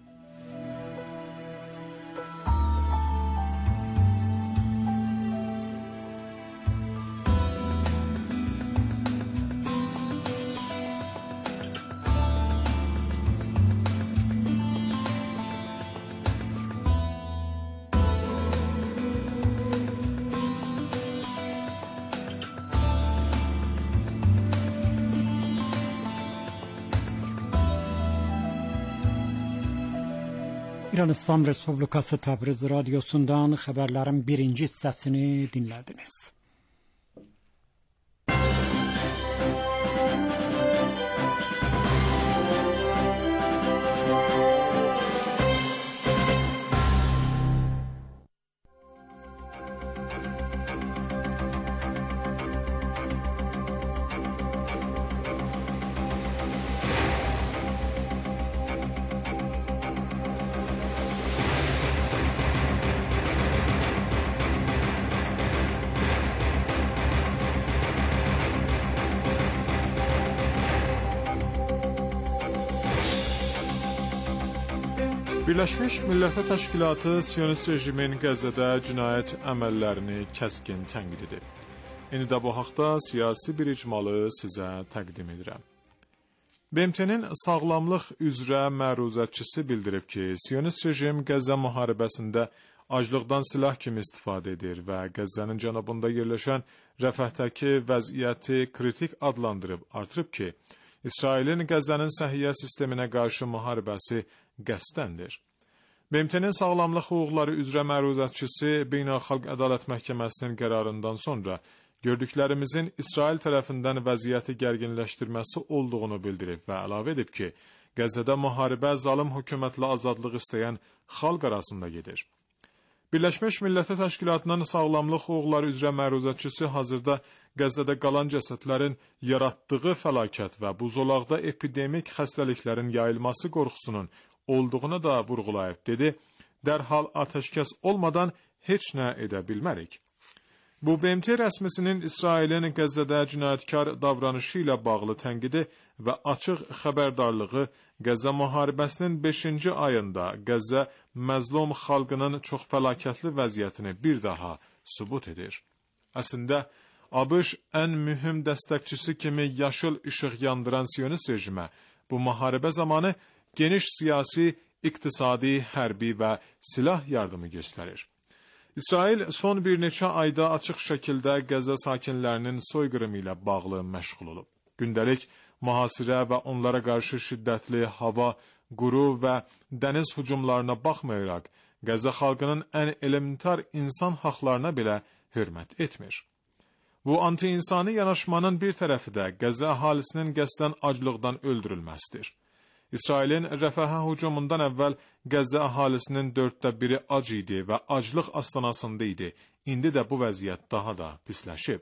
İran İslam Respublikası Təbriz radiosundan xəbərlərin birinci hissəsini dinlədiniz. Birləşmiş Millətlər Təşkilatı Siyonist rejimin Qəzzədə cinayət əməllərini kəskin tənqid edib. İndi də bu haqda siyasi bir icmalı sizə təqdim edirəm. B M T-nin sağlamlıq üzrə məruzətçisi bildirib ki, Siyonist rejim Qəzza müharibəsində aclıqdan silah kimi istifadə edir və Qəzzənin cənubunda yerləşən Rəfəhdəki vəziyyəti kritik adlandırıb artırıb ki, İsrailin Qəzzənin səhiyyə sisteminə qarşı müharibəsi qəsdəndir. B M T-nin sağlamlıq hüquqları üzrə məruzətçisi Beynəlxalq Ədalət Məhkəməsinin qərarından sonra gördüklərimizin İsrail tərəfindən vəziyyəti gərginləşdirməsi olduğunu bildirib və əlavə edib ki, Qəzzədə müharibə zalım hökumətlə azadlıq istəyən xalq arasında gedir. Birləşmiş Millətlər Təşkilatının sağlamlıq hüquqları üzrə məruzətçisi hazırda Qəzzədə qalan cəsədlərin yaratdığı fəlakət və bu zolaqda epidemik xəstəliklərin yayılması qorxusunun olduğunu da vurğulayıb dedi, dərhal atəşkəs olmadan heç nə edə bilmərik. Bu B M T rəsmisinin İsrailin Qəzzədə cinayətkar davranışı ilə bağlı tənqidi və açıq xəbərdarlığı Qəzza müharibəsinin beşinci ayında Qəzza məzlum xalqının çox fəlakətli vəziyyətini bir daha sübut edir. Əslində, ABŞ ən mühüm dəstəkçisi kimi yaşıl işıq yandıran Siyonist rejimə bu müharibə zamanı geniş siyasi, iqtisadi, hərbi və silah yardımı göstərir. İsrail son bir neçə ayda açıq şəkildə Qəzza sakinlərinin soyqırımı ilə bağlı məşğul olub. Gündəlik mühasirə və onlara qarşı şiddətli hava, quru və dəniz hücumlarına baxmayaraq, Qəzza xalqının ən elementar insan haqlarına belə hörmət etmir. Bu anti-insani yanaşmanın bir tərəfi də Qəzza əhalisinin qəsdən aclıqdan öldürülməsidir. İsrailin Rəfəhə hücumundan əvvəl Qəzza əhalisinin dörddə biri ac idi və aclıq astanasında idi. İndi də bu vəziyyət daha da pisləşib.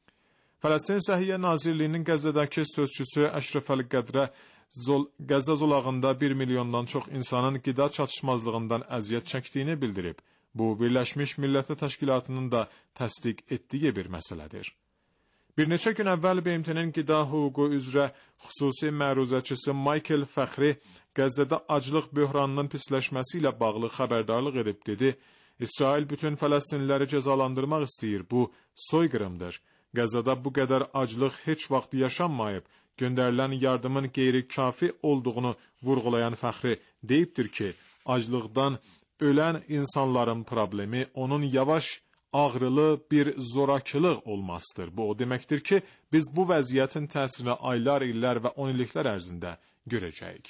Fələstin Səhiyyə Nazirliyinin Qəzzədəki sözçüsü Əşrəf Əl-Qədrə Zol Qəzza zolağında bir milyondan çox insanın qida çatışmazlığından əziyyət çəkdiyini bildirib. Bu, Birləşmiş Millətlər Təşkilatının da təsdiq etdiyi bir məsələdir. Bir neçə gün əvvəl B M T-nin qida hüququ üzrə xüsusi məruzəçisi Michael Fəxri Qəzzədə aclıq böhranının pisləşməsi ilə bağlı xəbərdarlıq edib dedi, İsrail bütün Fələstinliləri cəzalandırmaq istəyir, bu soyqırımdır. Qəzzədə bu qədər aclıq heç vaxt yaşanmayıb, göndərilən yardımın qeyri-kafi olduğunu vurğulayan Fəxri deyibdir ki, aclıqdan ölən insanların problemi onun yavaş ağrılı bir zorakılıq olmasıdır. Bu o deməkdir ki, biz bu vəziyyətin təsirini aylar, illər və on illiklər ərzində görəcəyik.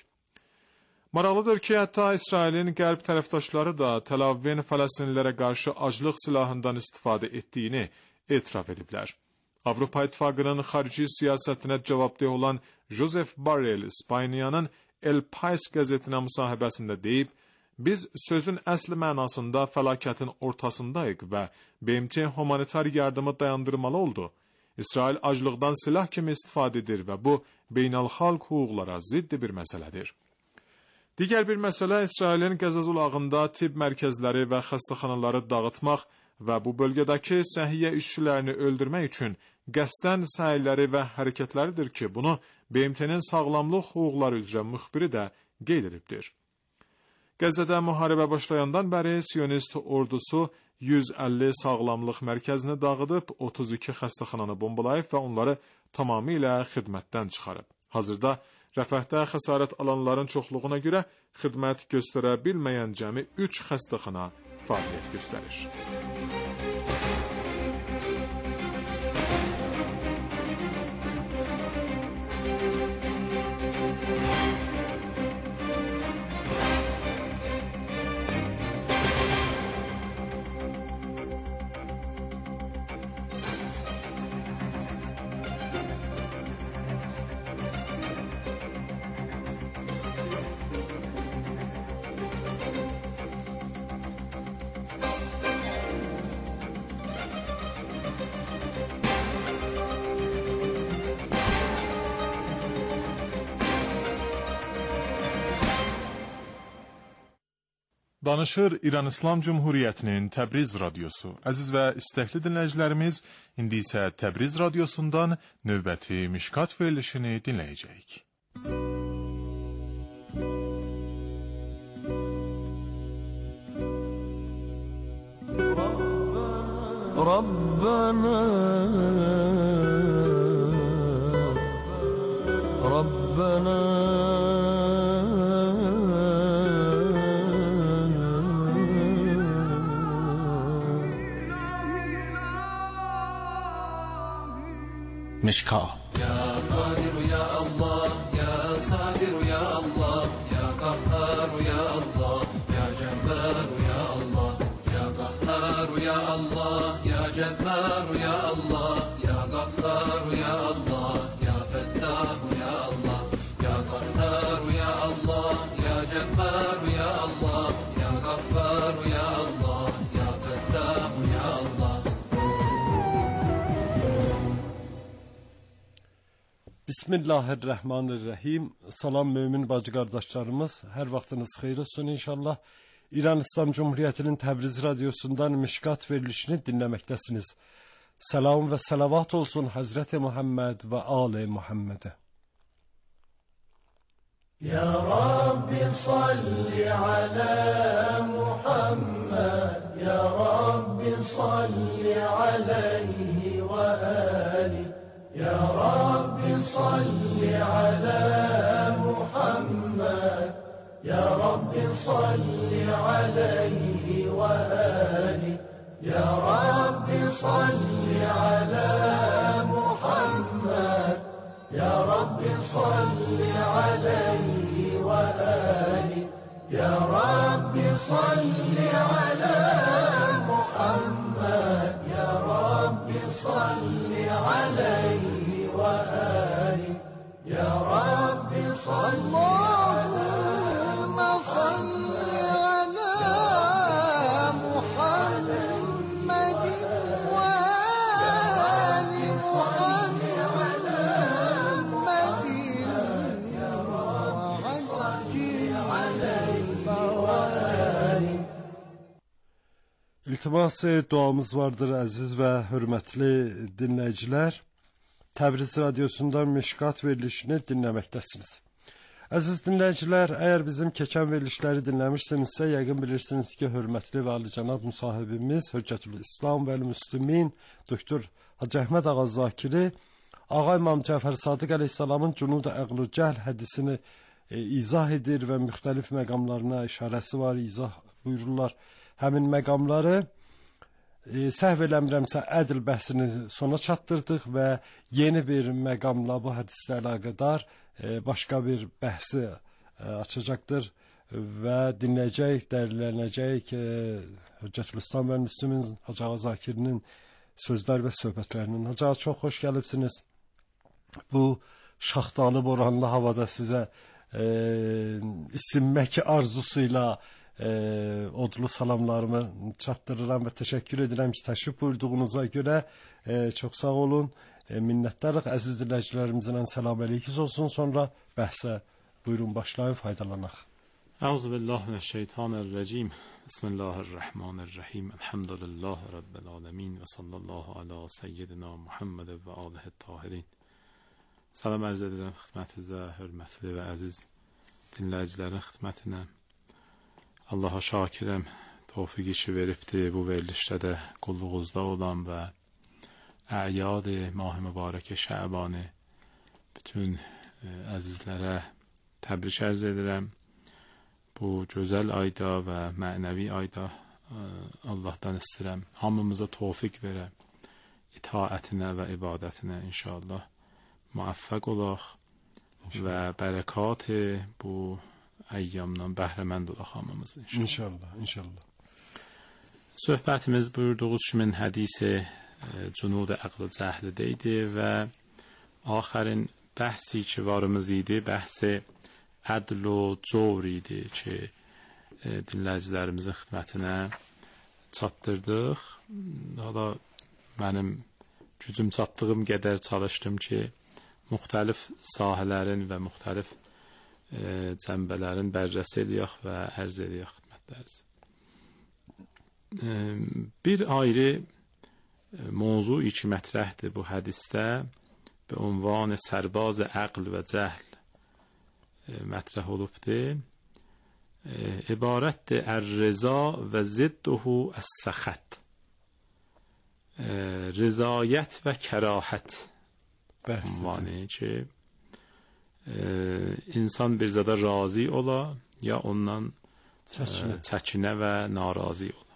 Maraqlıdır ki, hətta İsrailin qərb tərəfdaşları da Təl-Avivin Fələstinlilərə qarşı aclıq silahından istifadə etdiyini etiraf ediblər. Avropa İttifaqının xarici siyasətinə cavabdeh olan Joseph Borrell İspaniyanın El País qəzetinə müsahibəsində deyib, biz sözün əsli mənasında fəlakətin ortasındayıq və B M T humanitar yardımı dayandırmalı oldu. İsrail aclıqdan silah kimi istifadə edir və bu, beynəlxalq hüquqlara ziddi bir məsələdir. Digər bir məsələ İsrailin Qəzza zolağında tibb mərkəzləri və xəstəxanaları dağıtmaq və bu bölgədəki səhiyyə işçilərini öldürmək üçün qəsdən səyləri və hərəkətləridir ki, bunu B M T-nin sağlamlıq hüquqları üzrə müxbiri də qeyd edibdir. Qəzzədə müharibə başlayandan bəri Siyonist ordusu yüz əlli sağlamlıq mərkəzini dağıdıb, otuz iki xəstəxananı bombalayıb və onları tamamilə xidmətdən çıxarıb. Hazırda Rəfəhdə xəsarət alanların çoxluğuna görə xidmət göstərə bilməyən cəmi üç xəstəxana fəaliyyət göstərir. Danışır İran İslam Cumhuriyyətinin Təbriz radiosu. Əziz və istəkli dinləyicilərimiz, indi isə Təbriz radiosundan növbəti Mişkat verilişini dinləyəcəyik. ربنا ربنا مشکا يا قادر يا الله يا ساتر يا الله يا قهار يا الله يا جبار يا الله يا قهار يا الله يا جبار يا الله يا غفار يا الله يا فتاح يا الله يا قهار يا الله يا جبار يا الله يا غفار يا الله يا فتاح يا الله. Bismillahirrahmanirrahim. Salam mömin bacı qardaşlarımız. Hər vaxtınız xeyir olsun inşallah. İran İslam Cumhuriyyətinin Təbriz radiosundan Mişkat verilişini dinləməkdəsiniz. Salam və salavat olsun Hazreti Muhammed və Ali Muhammed'e. Ya Rabbi salli ala Muhammed, Ya Rabbi salli alayhi ve ali. Ya Rabbi salli ala Muhammed, Ya Rabbi salli alayhi ve ali. Ya Rabbi salli ala Muhammed, Ya Rabbi salli alayhi ve ali. Ya Rabbi salli ala Muhammed, Ya Rabbi salli alayhi ve ali. Ya Rabbi salli Allahümme salli ala Muhammed ve ali Muhammed ya Rabbi salli alayhi ve ali. İltimas duamız vardır əziz və hörmətli dinləyicilər. Təbriz radiosundan Mişkat verilişini dinləməkdəsiniz. Əziz dinləyicilər, əgər bizim keçən verilişləri dinləmişsinizsə, yəqin bilirsiniz ki, hörmətli və alicənab müsahibimiz Hüccətül İslam və Müslümin Doktor Hacı Əhməd Ağa Zakiri Ağa İmam Cəfər Sadiq əleyhissalamın Cunud-u Əql-u Cəhl hədisini e, izah edir və müxtəlif məqamlarına işarəsi var, izah buyururlar. Həmin məqamları e, səhv eləmirəmsə ədl bəhsini sona çatdırdıq və yeni bir məqamla bu hədislə əlaqədar e, başqa bir bəhsi e, açacaqdır və dinləyəcək, dərinlənəcək e, Hüccətül İslam və Müslümin Hacı Ağa Zakirinin sözlər və söhbətlərinin. Hacı Ağa, çox xoş gəlibsiniz. Bu şaxtalı, boranlı havada sizə e, isinmək arzusuyla E, odlu salamlarımı çatdırıram və təşəkkür edirəm ki, təşrif buyurduğunuza görə e, çox sağ olun, e, minnətdarıq. Əziz dinləyicilərimizlə salam əleyküz olsun. Sonra bəhsə buyurun başlayın, faydalanaq. Euzubillahimineşşeytanirracim. Bismillahirrahmanirrahim. Elhamdülillahi Rabbil alemin və sallallahu ala seyyidina Muhammed və alihi tahirin. Salam ərz edirəm xidmətinizə, hörmətli və əziz dinləyicilərin xidmətinə. Allaha şakirəm, tövfiq işi veribdir bu verilişdə də qulluğunuzda olan və əyyad-ı mah-ı mübarək Şəbani bütün e, əzizlərə təbrik ərz edirəm. Bu gözəl ayda və mənəvi ayda e, Allahdan istəyirəm hamımıza tövfiq verə, itaətinə və ibadətinə inşallah müvəffəq olaq və bərəkat bu əyyamdan bəhrəmənd olaq hamımız inşallah. İnşallah, inşallah. Söhbətimiz buyurduğunuz kimi hədisi e, Cunud-u Əql-u Cəhldə idi və axərin bəhsi ki varımız idi, bəhsi ədl-u cavr idi ki e, dinləyicilərimizin xidmətinə çatdırdıq. Hala mənim gücüm çatdığım qədər çalışdım ki, müxtəlif sahələrin və müxtəlif E, cəmbələrin bərrəsi eləyək və ərz eləyək xidmətləriniz. E, bir ayrı e, mövzu iki mətrəhdir bu hədisdə və ünvanı sərbaz-ı əql və cəhl e, mətrəh olubdur. E, ibarətdir ər-rıza və zidduhu əs-səxət. rızayət və kərahət Bəhs ünvanı ki, e, insan bir zada razı ola, ya ondan çəkinə. e, çəkinə və narazı ola.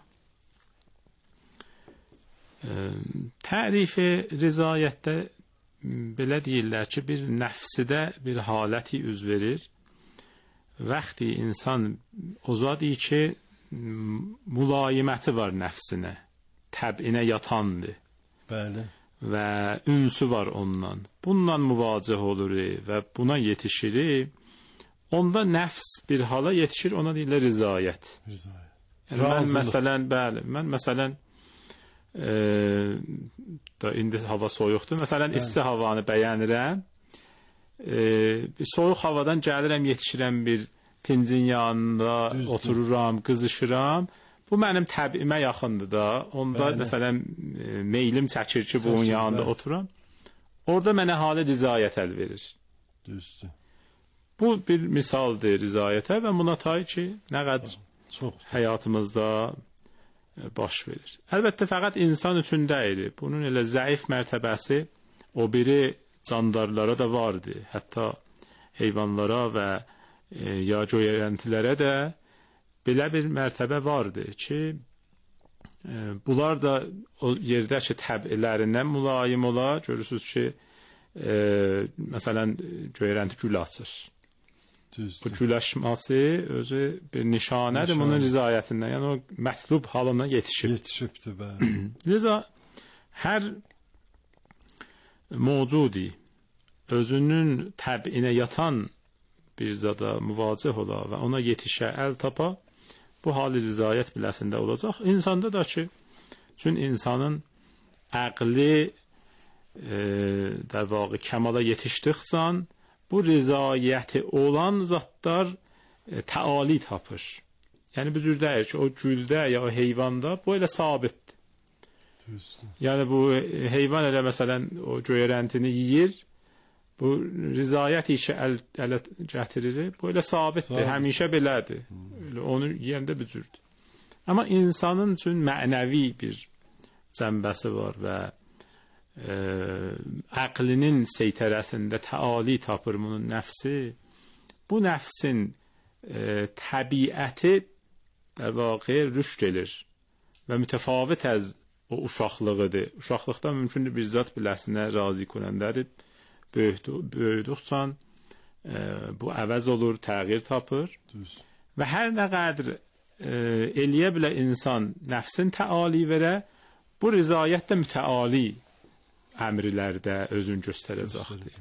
E, tərifi rizayətdə belə deyirlər ki, bir nəfsidə bir haləti üz verir. Vaxti insan ozadır ki, mülayiməti var nəfsinə, təbinə yatandır. Bəli. Və ünsü var ondan. Bundan müvacih olur və buna yetişir. Onda nəfs bir hala yetişir, ona deyirlər rizayət. Rizayət. Yəni, mən məsələn, bəli, mən məsələn e, da indi hava soyuqdur. Məsələn, bəli. İsti havanı bəyənirəm. E, soyuq havadan gəlirəm, yetişirəm bir pincin yanında, düzdür. Otururam, qızışıram. Bu mənim təbiimə yaxındır da. Onda bəli. Məsələn e, meylim çəkir ki, bunun çəkir, yanında bəli. Oturam. Orada mənə halı rizayət əl verir. Düzdür. Bu bir misaldır rizayətə və buna tay ki, nə qədər çox həyatımızda baş verir. Əlbəttə fəqət insan üçün deyil. Bunun elə zəif mərtəbəsi o biri candarlara da vardı. Hətta heyvanlara və e, ya göyərəntilərə də belə bir mərtəbə vardı ki, e, bunlar da o yerdəki təbilərindən mülayim ola. Görürsünüz ki, e, məsələn, göyərənti gül açır. Düzdür. Bu gül açması özü bir nişanədir Nişan. Bunun rizayətindən. Yəni o mətlub halına yetişib. Yetişibdir, bəli. Liza hər mövcudi özünün təbiinə yatan bir zada müvacih ola və ona yetişə, əl tapa, bu hali rizayət biləsində olacaq. İnsanda da ki, çünki insanın əqli e, در واقع kəmala yetişdikcə bu rizayəti olan zatlar e, təali tapır. Yəni bu cür deyir ki, o güldə ya o heyvanda bu elə sabitdir. Düzdür. Yəni bu heyvan elə məsələn o göyərəntini yeyir. Bu rizayət işi əl, ələ gətirir. Bu elə sabitdir. Sabit. Həmişə belədir. Hmm. Onu yeyəndə bu cürdür. Amma insanın üçün mənəvi bir cəmbəsi var və e, əqlinin seytərəsində təali tapır bunun nəfsi. Bu nəfsin e, təbiəti در واقع rüşd edir və mütəfavit az o uşaqlığıdır. Uşaqlıqda mümkündür bir zat biləsinə razı konəndədir. Böyüdükcə e, bu əvəz olur, təğyir tapır. Düz. Və hər nə qədər e, eləyə bilə insan nəfsin təali verə, bu rizayət də mütəali əmrlərdə özün göstərəcəkdir.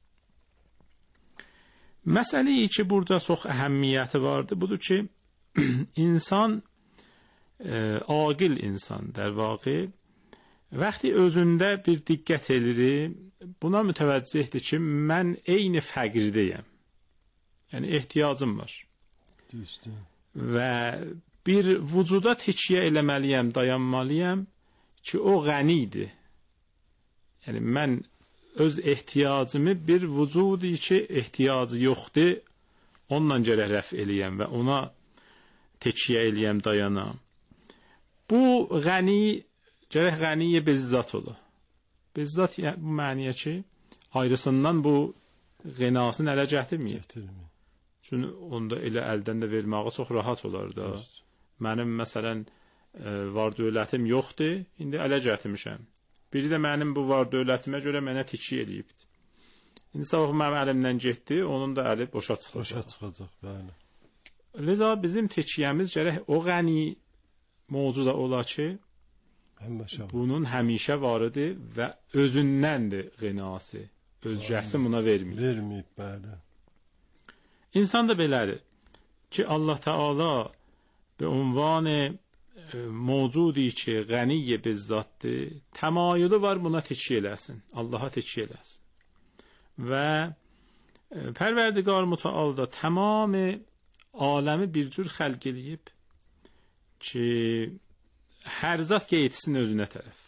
Məsələyi ki, burada çox əhəmmiyyəti vardır, budur ki, insan, e, aqil insan در واقع وقتی özündə bir diqqət edir, buna mütəvəccihdir ki, mən eyni fəqirdəyəm. Yəni ehtiyacım var. Düzdür. Və bir vücuda təkyə eləməliyəm, dayanmalıyam ki, o qənidir. Yəni mən öz ehtiyacımı bir vücudi ki, ehtiyacı yoxdur, onunla gərək rəf eləyəm və ona təkyə eləyəm, dayanam. Bu qəni gərək qəniyə bizzat ola. Bizzat bu məniyə ki, ayrısından bu qinasını ələ gətirməyək. Çünki onda elə əldən də verməyə çox rahat olar da. Just. Mənim məsələn var dövlətim yoxdur, indi ələ gətirmişəm. Biri də mənim bu var dövlətimə görə mənə təkyə eləyibdir. İndi sabah mənim əlimdən getdi, onun da əli boşa çıxacaq. Boşa çıxacaq, bəli. Liza bizim təkiyyəmiz gərək o qəni mövcuda ola ki, həmişə bunun həmişə varıdır və özündəndir qinası. Özgəsi buna vermir. Verməyib, bəli. İnsan da belədir ki, Allah Teala به عنوان موجودی که غنی به ذاته تمایلی var buna təkyə eləsin. Allaha təkyə eləsin. Və Pərverdigar Mütəal da tamam aləmi bir cür xəlq eləyib ki, hər zat getsin özünə tərəf.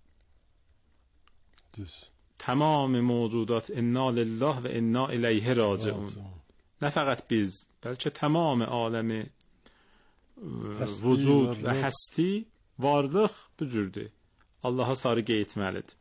Düz. Tamam mövcudat inna lillah və inna ileyhi raciun. Nə fəqət biz, bəlkə tamam aləmi vücud və həsti, varlıq bu cürdür. Allaha sarı getməlidir.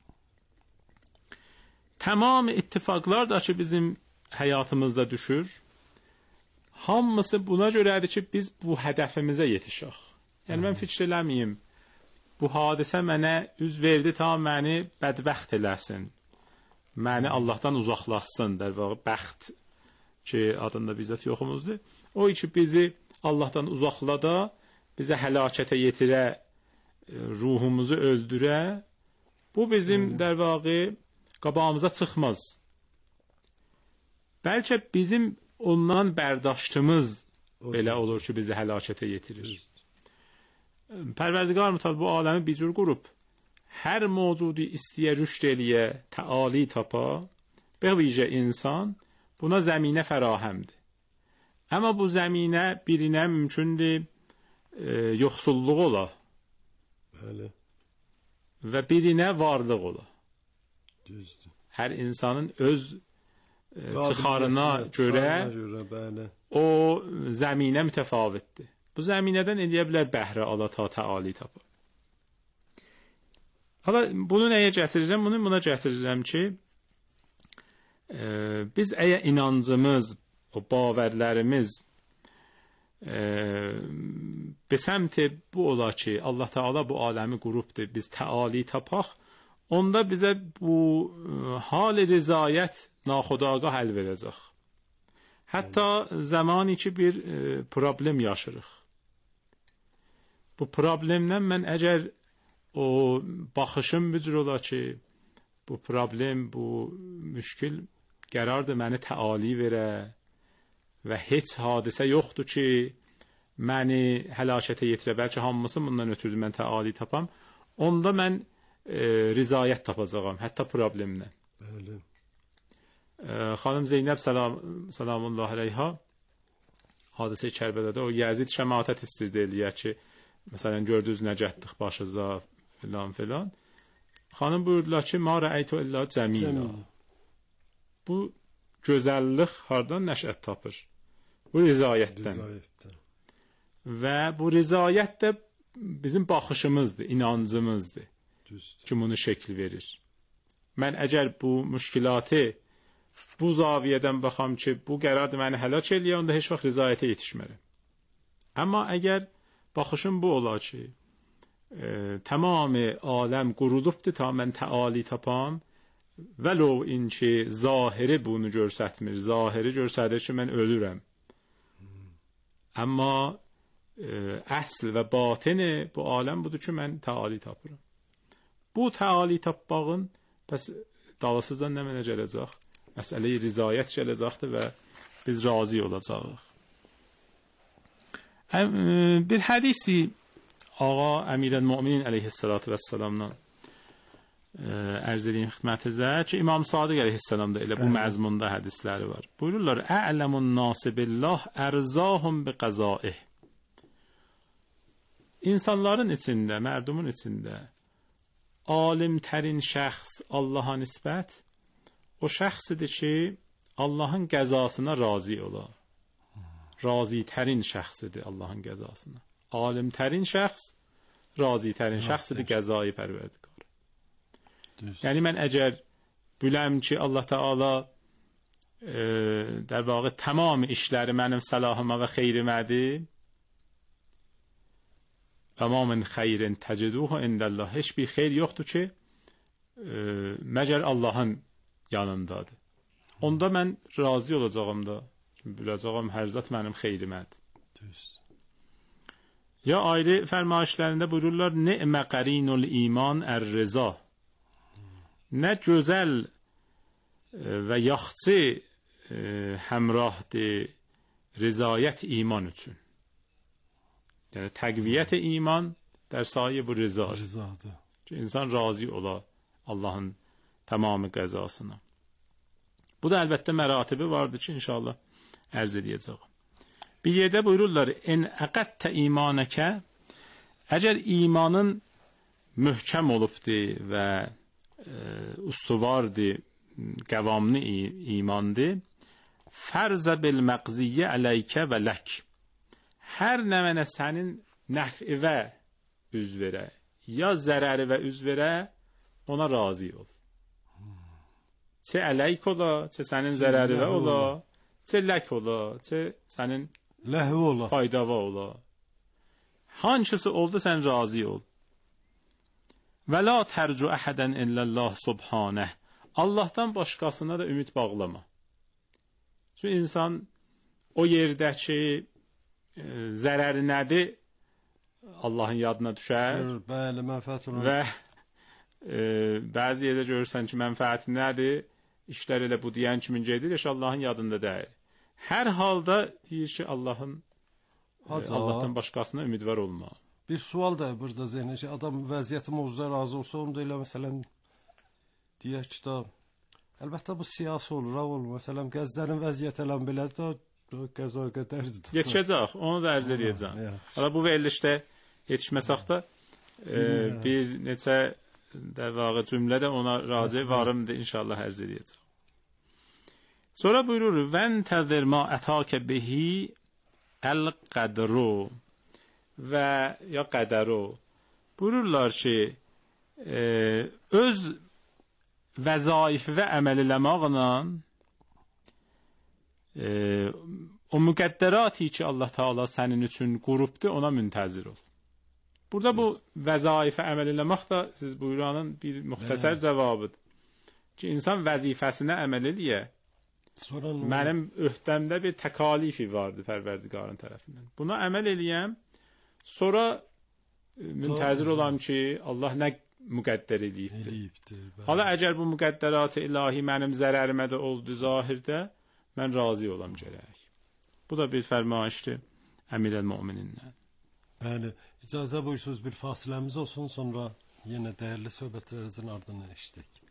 Tamam ittifaqlar da ki bizim həyatımızda düşür. Hamısı buna görədir ki biz bu hədəfimizə yetişək. Yəni mən fikir eləməyim. Bu hadisə mənə üz verdi ta məni bədbəxt eləsin. Məni Allahdan uzaqlaşsın. Der vaxt bəxt ki adında bizzət yoxumuzdur. O ki bizi Allahdan uzaqlada, bizə həlakətə yetirə, ruhumuzu öldürə. Bu bizim hmm. der vaxt qabağımıza çıxmaz. Bəlkə bizim ondan bərdاشtımız belə olur ki bizi həlakətə yetirir. Pərverdigar mütəal bu aləmi bir cür qurub. Hər mövcudi istəyə rüşd eləyə, təali tapa, və vicə insan buna zəminə fərahəmdir. Amma bu zəminə birinə mümkündür e, yoxsulluq ola. Bəli. Və birinə varlıq ola. Düzdür. Hər insanın öz e, çıxarına görə, görə o zəminə mütəfavitdir. Bu zəminədən eləyə bilər bəhrə ala ta təali tapa. Hala bunu nəyə gətirirəm? Bunu buna gətirirəm ki, e, biz əgər inancımız, o bavərlərimiz e, besəmti bu ola ki, Allah Teala bu aləmi qurubdur, biz təali tapaq, onda bizə bu e, hal-i rizayət naxudağa həll verəcək. Hətta zamanı ki bir e, problem yaşırıq. Bu problemdən mən əgər o baxışım bir cür ola ki, bu problem, bu müşkil qərardır məni təali verə və heç hadisə yoxdur ki, məni həlakətə yetirə, bəlkə hamısı bundan ötürü mən təali tapam, onda mən e, rizayət tapacağam, hətta problemlə. Bəli. E, xanım Zeynəb salam, salamullah əleyha hadisə-i Kərbəlada o Yəzid şəmaatət istirdi eləyə ki, məsələn gördünüz nəcətdik başıza filan filan. Xanım buyurdular ki, ma rəəytu illə cəmila. Bu gözəllik hardan nəşət tapır? Bu rizayətdən. Rizayətdən. Və bu rizayət də bizim baxışımızdır, inancımızdır. Düzdür. Ki bunu şəkil verir. Mən əgər bu müşkilatı bu zaviyədən baxam ki, bu qərardır məni həlak eləyə, onda heç vaxt rizayətə yetişmərəm. Amma əgər baxışım bu ola ki, e, tamamı aləm qurulubdur ta mən təali tapam, vəlo in ki, zahiri bunu görsətmir, zahiri görsədir ki, mən ölürəm. Hmm. Amma e, əsl və batini bu aləm budur ki, mən təali tapıram. Bu təali tapmağın bəs dalısızdan nə mənə gələcək? Məsələ-i rizayət gələcəkdir və biz razı olacağıq. Bir hədisi ağa Əmirəl-Möminin əleyhissalatu vəssalamdan ərz edeyim xidmətinizə ki, İmam Sadiq əleyhissalam da elə bu məzmunda hədisləri var. Buyururlar: "A'lamun nasi billah ərzahum bi qazaih." İnsanların içində, mərdumun içində alimtərin şəxs Allaha nisbət o şəxsidir ki, Allahın qəzasına razı ola. Razitərin şəxsidir Allahın qəzasına. Alimtərin şəxs razitərin şəxsidir qəzayı pərverdigar. Yəni mən əgər biləm ki, Allah Teala e, der vaqiq tamam işləri mənim səlahıma və xeyrimədir, və ma min xeyrin təciduhu indəllah, heç bir xeyr yoxdur ki, e, məgər Allahın yanındadır. Onda mən razı olacağım da, biləcəyəm hər zat mənim xeyrimədir. Düzdür. Ya ayrı fərmayişlərində buyururlar: "Ni'mə qarinul iman ər-rıza." Nə gözəl və yaxçı e, həmrahdır rizayət iman üçün. Yəni təqviyyət iman در سایه bu rıza. Rızadır. Ki insan razı ola Allahın tamamı qəzasına. Bu da əlbəttə məratibi vardır ki, inşallah ərz edəcəyəm. Bir yerdə buyururlar: "En aqatta imanaka", əgər imanın möhkəm olubdur və e, ustuvardır, qəvamlı imandır, "Fərza bil məqziyyə əleyke və lək", hər nə mənə sənin nəf'ivə üz verə, ya zərəri və üzverə ona razı ol. Çə əleyk ola, çə sənin zərəri və ola, çə lək ola, çə sənin ləhvi ola, faydava ola. Hançısı oldu sən razı ol. Və la tərcu əhədən illəllah subhanəh. Allahdan başqasına da ümid bağlama. Çünki insan o yerdəki e, zərəri nədir? Allahın yadına düşər. Bəli, mənfəət olur. Və e, bəzi yerdə görürsən ki, mənfəəti nədir? İşlər elə bu deyən kimi gedir, heç Allahın yadında deyil. Hər halda deyir ki, Allahın e, Allahdan başqasına ümidvar olma. Bir sual da burada zehnə ki, adam vəziyyəti mövzuda razı olsa, onu da elə məsələn deyək ki, da əlbəttə bu siyasi olur, ha olur. Məsələn, Qəzzənin vəziyyəti elə belədir, da qəza qədərdir. Yetişəcək, onu da ərz edəcəm. Hala bu verilişdə yetişməsək də e, bir neçə dəvağı cümlə də ona razı varımdır, inşallah ərz edəcəm. Sonra buyurur, vən təzir ma ətəkə bihi əl-qədru və ya qədəru. Buyururlar ki, e, öz vəzaifi və əməl eləməklə e, o müqəddərati ki, Allah Teala sənin üçün qurubdur, ona müntəzir ol. Burada bu vəzaifə əməl eləmək də siz buyuranın bir müxtəsər cavabıdır. Ki, insan vəzifəsinə əməl eləyə. Sonra mənim öhdəmdə bir təkalifi vardı Pərverdigarın tərəfindən. Buna əməl eləyəm, sonra müntəzir olam ki, Allah nə müqəddər eləyibdir. Hala əgər bu müqəddərat-ı ilahi mənim zərərimə də oldu zahirdə, mən razı olam gərək. Bu da bir fərmayişdir Əmirəl-Möminindən. Bəli, icazə buyursunuz bir fasiləmiz olsun, sonra yenə dəyərli söhbətlərinizin ardını eşitdik.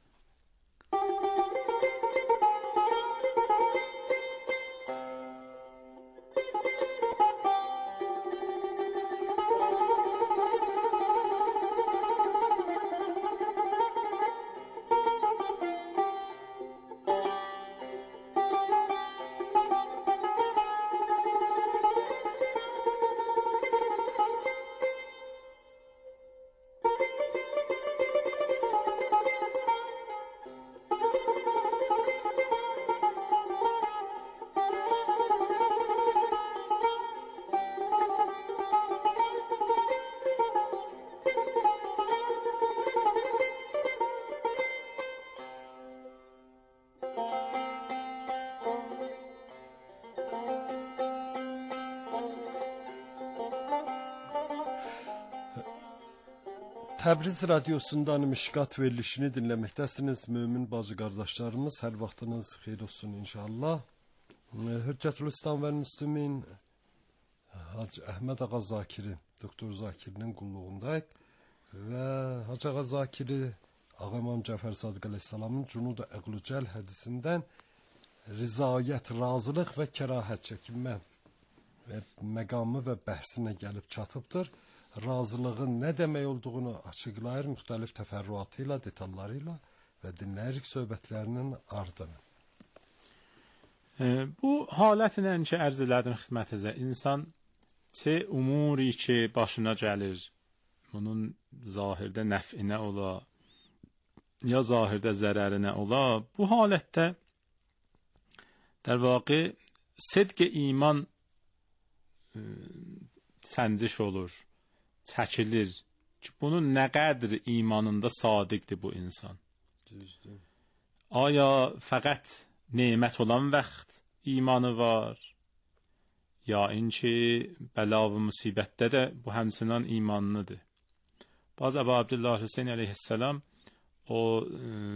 Təbriz radiosundan Mişqat verilişini dinləməkdəsiniz. Mömin bacı qardaşlarımız, hər vaxtınız xeyir olsun inşallah. Hüccətül-İslam və Müslümin Hacı Əhməd Ağa Zakiri, Doktor Zakirinin qulluğundayıq və Hacı Ağa Zakiri Ağa İmam Cəfər Sadiq əleyhissalamın Cunud-u Əqlücəl hədisindən rizayət, razılıq və kərahət çəkinmə və məqamı və bəhsinə gəlib çatıbdır. Razılığın nə demək olduğunu açıqlayır müxtəlif təfərrüatı ilə, detalları ilə və dinləyirik söhbətlərinin ardını. E, bu halətlə ki, ərz elədim xidmətinizə, insan çə umuri ki, başına gəlir, bunun zahirdə nəfinə ola, ya zahirdə zərərinə ola, bu halətdə در واقع صدق iman e, səndiş olur, çəkilir ki, bunun nə qədər imanında sadiqdir bu insan. Düzdür. Aya fəqət nemət olan vaxt imanı var, ya inki bəla və musibətdə də bu həmçinin imanlıdır. Bazı Əbu Abdullah Hüseyin əleyhissalam o e,